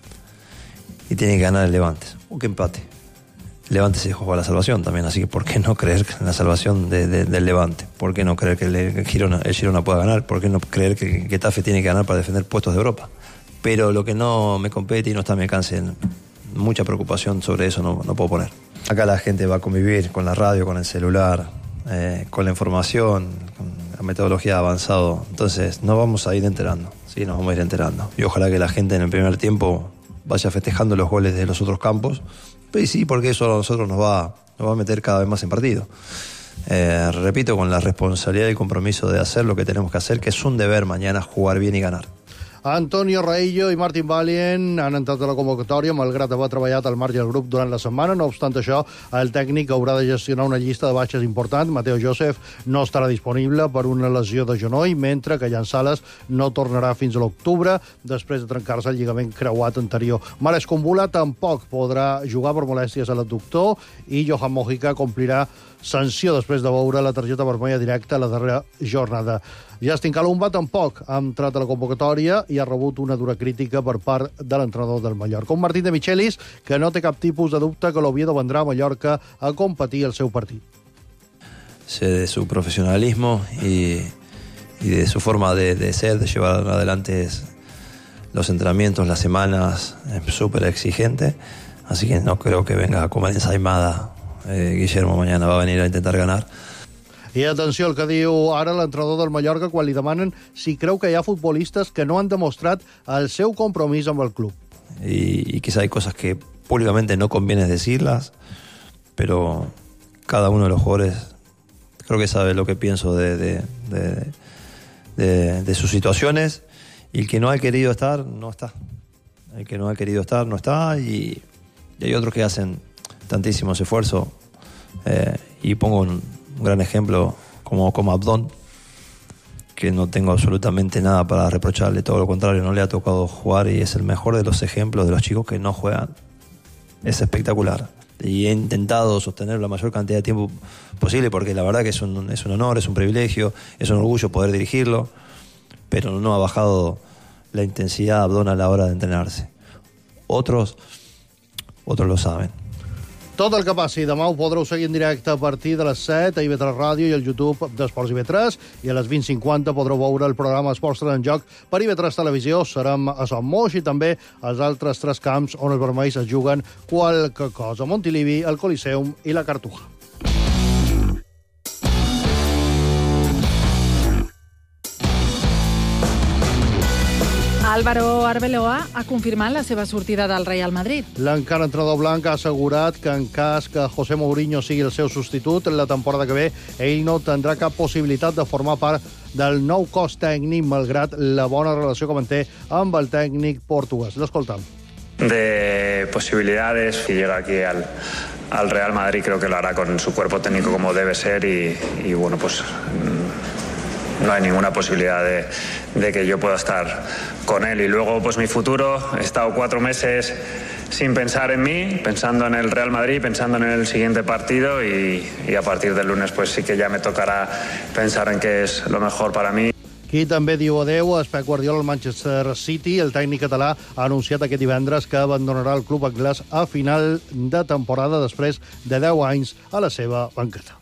y tiene que ganar el Levante. O que empate. El Levante se juega la salvación también, así que ¿por qué no creer en la salvación de, de, del Levante? ¿Por qué no creer que el, el, Girona, el Girona pueda ganar? ¿Por qué no creer que el Getafe tiene que ganar para defender puestos de Europa? Pero lo que no me compete y no está a mi alcance, mucha preocupación sobre eso no, no puedo poner. Acá la gente va a convivir con la radio, con el celular, eh, con la información, con la metodología avanzada. Entonces nos vamos a ir enterando, sí, nos vamos a ir enterando. Y ojalá que la gente en el primer tiempo vaya festejando los goles de los otros campos. Pues sí, porque eso a nosotros nos va, nos va a meter cada vez más en partido. Eh, repito, con la responsabilidad y el compromiso de hacer lo que tenemos que hacer, que es un deber mañana jugar bien y ganar. Antonio Raillo i Martin Valien han entrat a la convocatòria, malgrat haver treballat al marge del grup durant la setmana. No obstant això, el tècnic haurà de gestionar una llista de baixes important. Mateo Joseph no estarà disponible per una lesió de genoll, mentre que Jan Sales no tornarà fins a l'octubre, després de trencar-se el lligament creuat anterior. Marc Escombula tampoc podrà jugar per molèsties a l'adductor, i Johan Mojica complirà sanció després de veure la targeta vermella directa a la darrera jornada. Justin Calumba tampoc ha entrat a la convocatòria i ha rebut una dura crítica per part de l'entrenador del Mallorca. Un Martín de Michelis que no té cap tipus de dubte que l'Oviedo vendrà a Mallorca a competir el seu partit. Sé de su profesionalismo y, y de su forma de, de ser, de llevar adelante los entrenamientos, las semanas, es súper exigente, así que no creo que venga a comer ensaimada. Eh, Guillermo mañana va a venir a intentar ganar. I atenció al que diu ara l'entrenador del Mallorca quan li demanen si creu que hi ha futbolistes que no han demostrat el seu compromís amb el club. Y, y quizá hay cosas que públicamente no conviene decirlas, pero cada uno de los jugadores creo que sabe lo que pienso de, de, de, de, de sus situaciones, y el que no ha querido estar, no está. El que no ha querido estar, no está, y, y hay otros que hacen tantísimos esfuerzos. Eh, y pongo un, un gran ejemplo como, como Abdón, que no tengo absolutamente nada para reprocharle, todo lo contrario, no le ha tocado jugar y es el mejor de los ejemplos de los chicos que no juegan. Es espectacular. Y he intentado sostener la mayor cantidad de tiempo posible, porque la verdad que es un, es un honor, es un privilegio, es un orgullo poder dirigirlo, pero no ha bajado la intensidad Abdón a la hora de entrenarse. Otros, otros lo saben. Tot el que passi demà ho podreu seguir en directe a partir de les set a I V tres Ràdio i al YouTube d'Esports I V tres, i a les vint cinquanta podreu veure el programa Esports en Joc per I V tres Televisió. Serem a Son Moix i també als altres tres camps on els vermells es juguen qualque cosa: Montilivi, el Coliseum i la Cartuja. Álvaro Arbeloa ha confirmat la seva sortida del Real Madrid. L'encara entrenador blanc ha assegurat que en cas que José Mourinho sigui el seu substitut la temporada que ve, ell no tindrà cap possibilitat de formar part del nou cos tècnic, malgrat la bona relació que manté amb el tècnic portuguès. L'escoltam. De posibilidades, si llega aquí al, al Real Madrid, creo que lo hará con su cuerpo técnico como debe ser y, y bueno, pues no hay ninguna posibilidad de, de que yo pueda estar con él. Y luego, pues mi futuro, he estado cuatro meses sin pensar en mí, pensando en el Real Madrid, pensando en el siguiente partido y, y a partir del lunes pues sí que ya me tocará pensar en qué es lo mejor para mí. Qui també diu adeu a Pep Guardiola al Manchester City. El tècnic català ha anunciat aquest divendres que abandonarà el club anglès a final de temporada després de deu anys a la seva banqueta.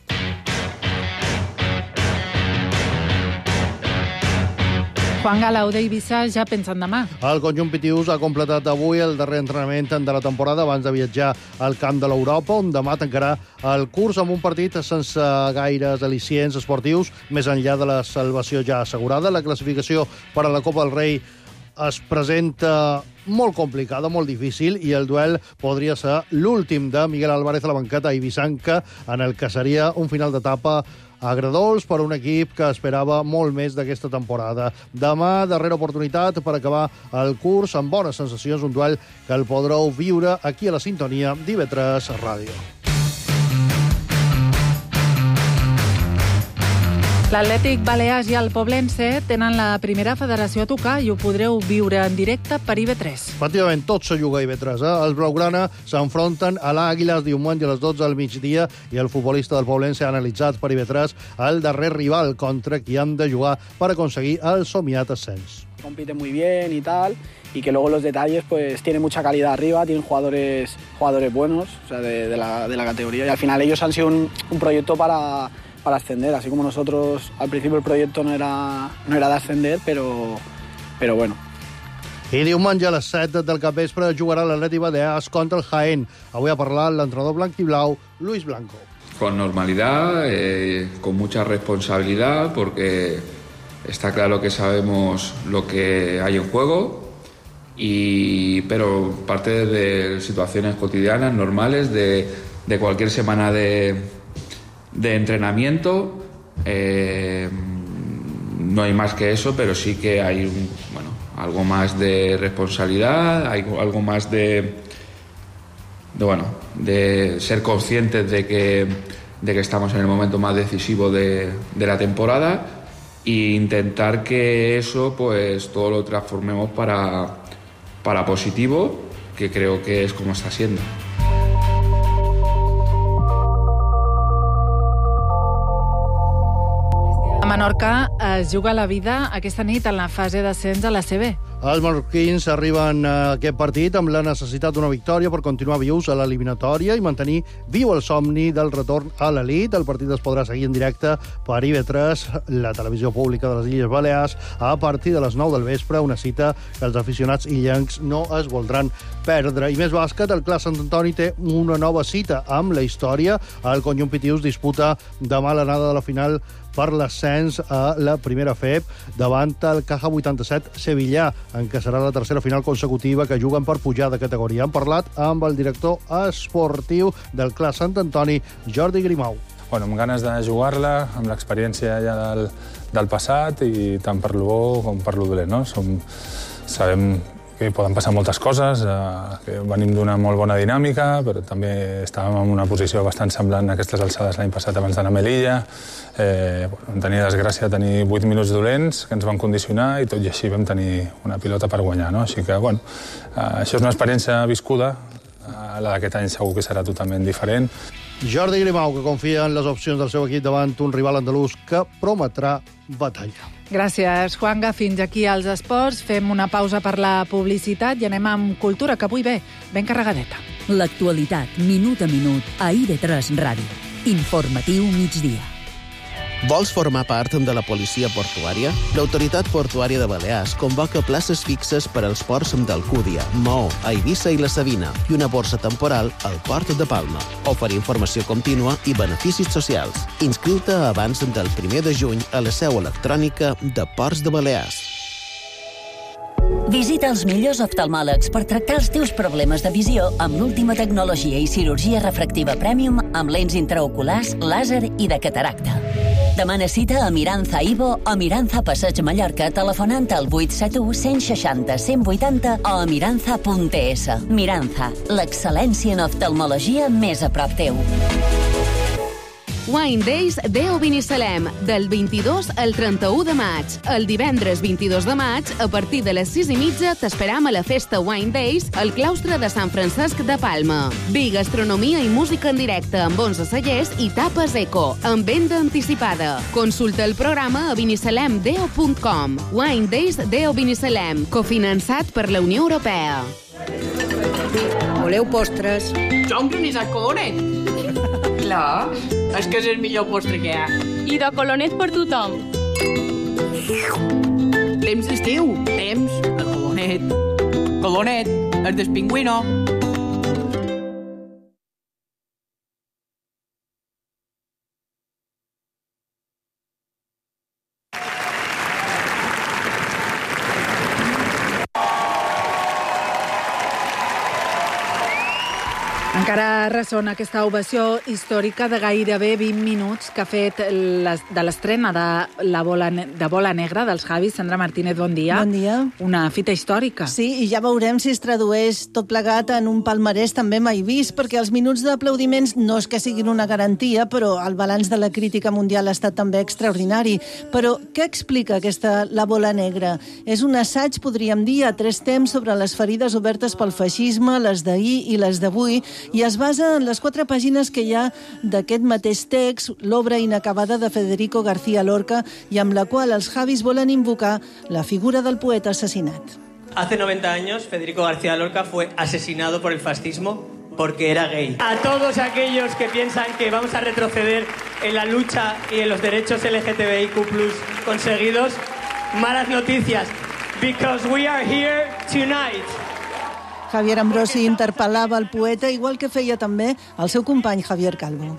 Juan Galau d'Eivissa ja pensa en demà. El conjunt pitiús ha completat avui el darrer entrenament de la temporada abans de viatjar al camp de l'Europa, on demà tancarà el curs amb un partit sense gaires al·licients esportius, més enllà de la salvació ja assegurada. La classificació per a la Copa del Rei es presenta molt complicada, molt difícil, i el duel podria ser l'últim de Miguel Álvarez a la banqueta eivissanca, en el que seria un final d'etapa agredolç per un equip que esperava molt més d'aquesta temporada. Demà, darrera oportunitat per acabar el curs amb bones sensacions, un duel que el podreu viure aquí a la sintonia d'I V tres Ràdio. L'Atlètic Balears i el Poblense tenen la primera federació a tocar i ho podreu viure en directe per I V tres. Efectivament, tot se juga a I V tres. Eh? Els blaugrana s'enfronten a l'Àguiles diumenge a les dotze del migdia i el futbolista del Poblense ha analitzat per I V tres el darrer rival contra qui han de jugar per aconseguir el somiat ascens. Compite muy bien y tal, y que luego los detalles pues tienen mucha calidad arriba, tienen jugadores jugadores buenos, o sea, de, de, la, de la categoría, y al final ellos han sido un, un proyecto para... para ascender, así como nosotros al principio el proyecto no era, no era de ascender, pero, pero bueno. I diumenge a les set del capvespre jugarà l'Atlètic Balears contra el Jaén. Avui ha parlat l'entrenador blanc i blau, Luis Blanco. Con normalidad, eh, con mucha responsabilidad, porque está claro que sabemos lo que hay en juego, y, pero parte de situaciones cotidianas, normales, de, de cualquier semana de... de entrenamiento. Eh, no hay más que eso, pero sí que hay un, bueno, algo más de responsabilidad, hay algo más de, de, bueno, de ser conscientes de que, de que estamos en el momento más decisivo de, de la temporada, e intentar que eso pues todo lo transformemos para, para positivo, que creo que es como está siendo. Menorca es juga la vida aquesta nit en la fase d'ascens a la C B. Els menorquins arriben a aquest partit amb la necessitat d'una victòria per continuar vius a l'eliminatòria i mantenir viu el somni del retorn a l'elit. El partit es podrà seguir en directe per I B tres, la televisió pública de les Illes Balears, a partir de les nou del vespre, una cita que els aficionats illencs no es voldran perdre. I més bàsquet, el Clar Sant Antoni té una nova cita amb la història. El conjunt pitius disputa demà l'anada de la final per l'ascens a la primera F E B davant el Caja vuitanta-set Sevillà, en què serà la tercera final consecutiva que juguen per pujar de categoria. Han parlat amb el director esportiu del Clar Sant Antoni, Jordi Grimau. Bueno, amb ganes de jugar-la, amb l'experiència ja del, del passat, i tant per lo bo com per lo dolent, no? Som, sabem que poden passar moltes coses, eh, que venim d'una molt bona dinàmica, però també estàvem en una posició bastant semblant a aquestes alçades l'any passat abans d'anar a Melilla. Eh, bueno, vam tenir desgràcia de tenir vuit minuts dolents que ens van condicionar i tot i així vam tenir una pilota per guanyar, no? Així que, bueno, eh, això és una experiència viscuda, eh, la d'aquest any segur que serà totalment diferent. Jordi Grimau, que confia en les opcions del seu equip davant un rival andalús que prometrà batalla. Gràcies, Juanga. Fins aquí als esports. Fem una pausa per la publicitat i anem amb cultura, que avui ve ben carregadeta. L'actualitat, minut a minut, a I B tres Ràdio. Informatiu migdia. Vols formar part de la policia portuària? L'Autoritat Portuària de Balears convoca places fixes per als ports d'Alcúdia, Maó, Eivissa i la Sabina i una borsa temporal al Port de Palma. Oferir informació contínua i beneficis socials. Inscriu-te abans del primer de juny a la seu electrònica de Ports de Balears. Visita els millors oftalmòlegs per tractar els teus problemes de visió amb l'última tecnologia i cirurgia refractiva Premium amb lents intraoculars, làser i de cataracta. Demana cita a Miranza Ivo o Miranza Passeig Mallorca telefonant al vuit set u, cent seixanta, cent vuitanta o a miranza punt es. Miranza, l'excel·lència en oftalmologia més a prop teu. Wine Days Deo Binissalem, del vint-i-dos al trenta-u de maig. El divendres vint-i-dos de maig, a partir de les sis i mitja, t'esperam a la festa Wine Days al claustre de Sant Francesc de Palma. Vi, gastronomia i música en directe amb onze cellers i tapes eco, amb venda anticipada. Consulta el programa a binissalem deo punt com. Wine Days Deo Binissalem, cofinançat per la Unió Europea. Voleu postres? Jo un granissat colonet. Clar, és que és el millor postre que hi ha. I de colonet per tothom. Temps d'estiu, temps de colonet. Colonet, el del pingüino. Encara ressona aquesta ovació històrica de gairebé vint minuts que ha fet les, de l'estrena de la bola, de bola negra dels Javis. Sandra Martínez, bon dia. Bon dia. Una fita històrica. Sí, i ja veurem si es tradueix tot plegat en un palmarès també mai vist, perquè els minuts d'aplaudiments no és que siguin una garantia, però el balanç de la crítica mundial ha estat també extraordinari. Però què explica aquesta la bola negra? És un assaig, podríem dir, a tres temps sobre les ferides obertes pel feixisme, les d'ahir i les d'avui, i es basa en les quatre pàgines que hi ha d'aquest mateix text, l'obra inacabada de Federico García Lorca, i amb la qual els Javis volen invocar la figura del poeta assassinat. Hace noventa años, Federico García Lorca fue asesinado por el fascismo porque era gay. A todos aquellos que piensan que vamos a retroceder en la lucha y en los derechos L G T B I Q plus conseguidos, malas noticias, because we are here tonight. Javier Ambrosi interpel·lava el poeta, igual que feia també el seu company Javier Calvo.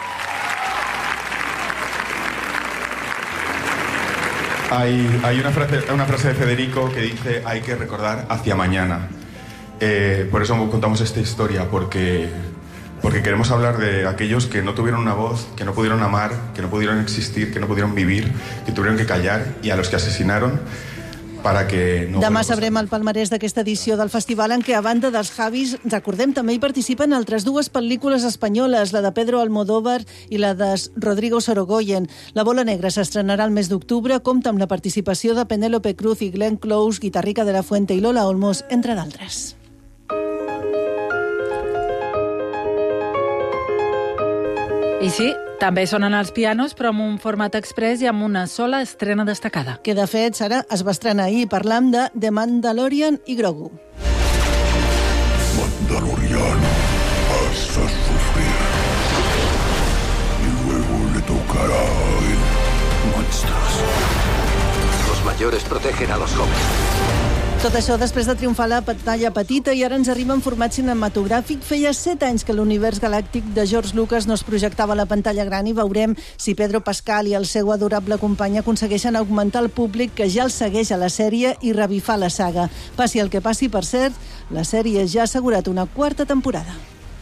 Hay, hay una, frase, una frase de Federico que dice: hay que recordar hacia mañana. Eh, por eso contamos esta historia, porque, porque queremos hablar de aquellos que no tuvieron una voz, que no pudieron amar, que no pudieron existir, que no pudieron vivir, que tuvieron que callar, y a los que asesinaron para que no... Demà sabrem el palmarès d'aquesta edició del festival, en què, a banda dels Javis, recordem, també hi participen altres dues pel·lícules espanyoles, la de Pedro Almodóvar i la de Rodrigo Sorogoyen. La bola negra s'estrenarà el mes d'octubre, compta amb la participació de Penélope Cruz i Glenn Close, Guitarrica de la Fuente i Lola Olmos, entre d'altres. I sí, També sonen els pianos, però amb un format express i amb una sola estrena destacada. Que, de fet, Sara, es va estrenar ahir. Parlam de The Mandalorian i Grogu. Mandaloriano, vas a sufrir. Y luego le tocará a él. Monstruos. Los mayores protegen a los jóvenes. Tot això després de triomfar la pantalla petita i ara ens arriba en format cinematogràfic. Feia set anys que l'univers galàctic de George Lucas no es projectava a la pantalla gran i veurem si Pedro Pascal i el seu adorable company aconsegueixen augmentar el públic que ja el segueix a la sèrie i revifar la saga. Passi el que passi, per cert, la sèrie ja ha assegurat una quarta temporada.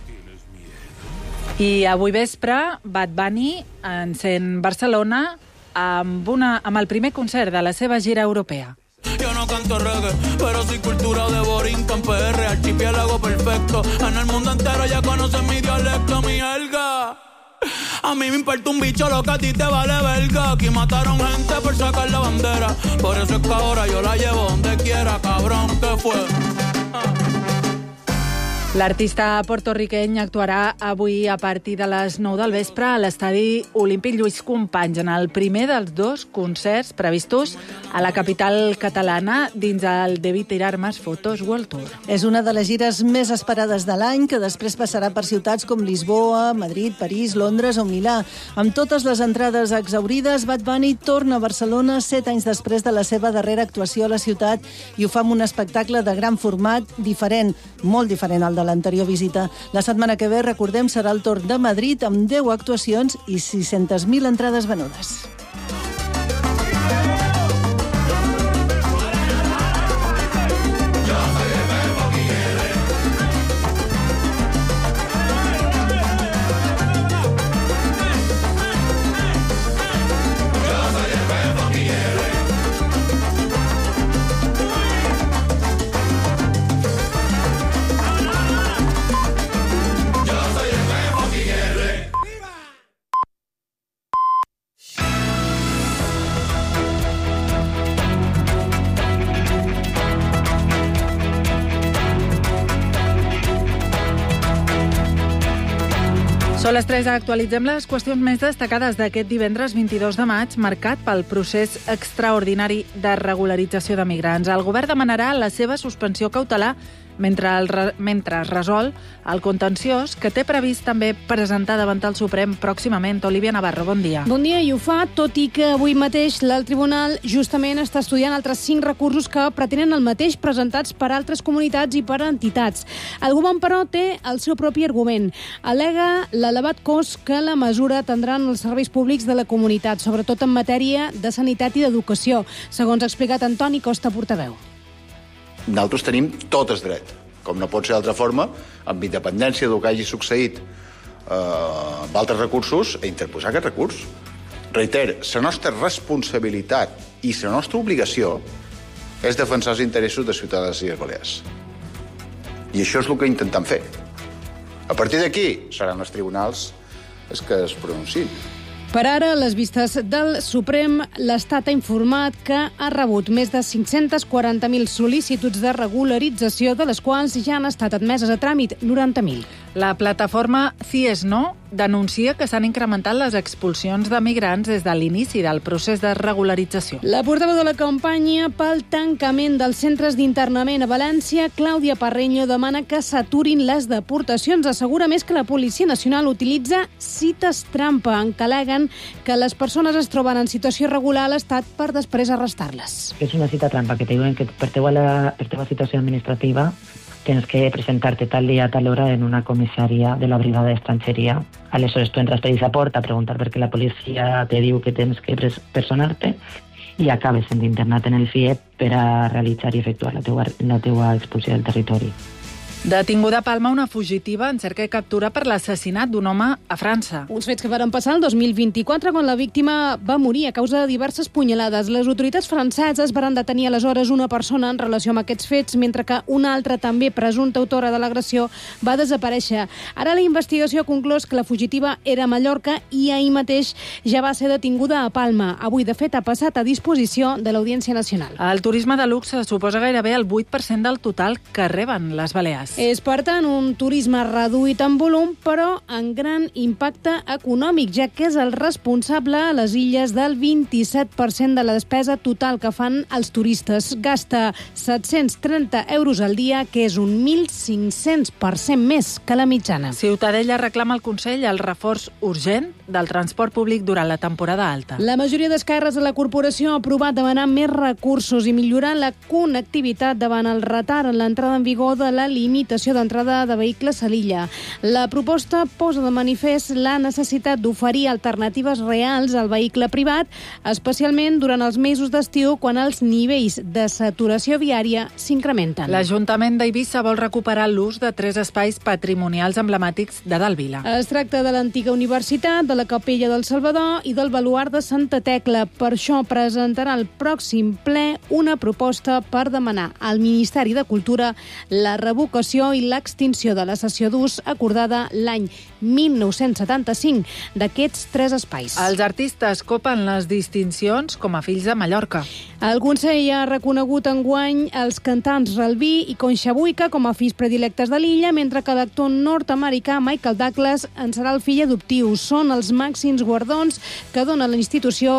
I avui vespre, Bad Bunny encén Barcelona amb, una, amb el primer concert de la seva gira europea. Yo no canto reggae, pero soy cultura de Borinquen, P R, archipiélago perfecto. En el mundo entero ya conocen mi dialecto, mi jerga. A mí me importa un bicho lo que a ti te vale verga. Aquí mataron gente por sacar la bandera. Por eso es que ahora yo la llevo donde quiera, cabrón, ¿qué fue? Ah. L'artista porto-riqueny actuarà avui a partir de les nou del vespre a l'estadi Olímpic Lluís Companys en el primer dels dos concerts previstos a la capital catalana dins el David Tirarmas Photos World Tour. És una de les gires més esperades de l'any, que després passarà per ciutats com Lisboa, Madrid, París, Londres o Milà. Amb totes les entrades exhaurides, Bad Bunny torna a Barcelona set anys després de la seva darrera actuació a la ciutat i ho fa amb un espectacle de gran format, diferent, molt diferent al de l'anterior visita. La setmana que ve, recordem, serà el torn de Madrid amb deu actuacions i sis-centes mil entrades venudes. Són les tres, actualitzem les qüestions més destacades d'aquest divendres vint-i-dos de maig, marcat pel procés extraordinari de regularització de migrants. El govern demanarà la seva suspensió cautelar mentre, el, mentre es resol el contenciós que té previst també presentar davant el Suprem pròximament. Olivia Navarro, bon dia. Bon dia, i ho fa, tot i que avui mateix el Tribunal justament està estudiant altres cinc recursos que pretenen el mateix, presentats per altres comunitats i per entitats. El govern, però, té el seu propi argument. Al·lega l'elevat cost que la mesura tindran els serveis públics de la comunitat, sobretot en matèria de sanitat i d'educació, segons ha explicat Antoni Costa, portaveu. Nosaltres tenim tot el dret, com no pot ser d'altra forma, amb independència del que hagi succeït eh, amb altres recursos, a interposar aquest recurs. Reiter, la nostra responsabilitat i la nostra obligació és defensar els interessos de ciutadans i Balears. I això és el que intentem fer. A partir d'aquí seran els tribunals els que es pronunciïn. Per ara, a les vistes del Suprem, l'Estat ha informat que ha rebut més de cinc-centes quaranta mil sol·licituds de regularització, de les quals ja han estat admeses a tràmit noranta mil. La plataforma CIES No denuncia que s'han incrementat les expulsions de migrants des de l'inici del procés de regularització. La portaveu de la campanya pel tancament dels centres d'internament a València, Clàudia Parreño, demana que s'aturin les deportacions. Assegura més que la Policia Nacional utilitza cites trampa, en què aleguen que les persones es troben en situació irregular a l'Estat per després arrestar-les. És una cita trampa, que te diuen que per teva, la, per teva situació administrativa tienes que presentarte tal día, tal hora en una comisaría de la Brigada de Extranjería. Aleshores tu entras per esa porta a preguntar per què la policia te diu que tens que personar-te i acabes sent internat en el C I E per a realitzar i efectuar la teua, la teua expulsió del territori. Detinguda a Palma una fugitiva en cerca i captura per l'assassinat d'un home a França. Uns fets que van passar el dos mil vint-i-quatre, quan la víctima va morir a causa de diverses punyalades. Les autoritats franceses van detenir aleshores una persona en relació amb aquests fets, mentre que una altra, també presumpta autora de l'agressió, va desaparèixer. Ara la investigació ha conclòs que la fugitiva era a Mallorca i ahir mateix ja va ser detinguda a Palma. Avui, de fet, ha passat a disposició de l'Audiència Nacional. El turisme de luxe suposa gairebé el vuit per cent del total que reben les Balears. És, per tant, un turisme reduït en volum, però en gran impacte econòmic, ja que és el responsable a les illes del vint-i-set per cent de la despesa total que fan els turistes. Gasta set-cents trenta euros al dia, que és un mil cinc-cents per cent més que la mitjana. Ciutadella reclama al Consell el reforç urgent del transport públic durant la temporada alta. La majoria d'esquerres de la corporació ha aprovat demanar més recursos i millorar la connectivitat davant el retard en l'entrada en vigor de la limitació d'entrada de vehicles a l'illa. La proposta posa de manifest la necessitat d'oferir alternatives reals al vehicle privat, especialment durant els mesos d'estiu, quan els nivells de saturació viària s'incrementen. L'Ajuntament d'Eivissa vol recuperar l'ús de tres espais patrimonials emblemàtics de Dalt Vila. Es tracta de l'antiga universitat, de la Capella del Salvador i del baluard de Santa Tecla. Per això presentarà al pròxim ple una proposta per demanar al Ministeri de Cultura la revocació i l'extinció de la cessió d'ús acordada l'any mil nou-cents setanta-cinc d'aquests tres espais. Els artistes copen les distincions com a fills de Mallorca. El Consell ha reconegut enguany els cantants Ralví i Concha Buica com a fills predilectes de l'illa, mentre que l'actor nord-americà Michael Douglas en serà el fill adoptiu. Són els màxims guardons que dona la institució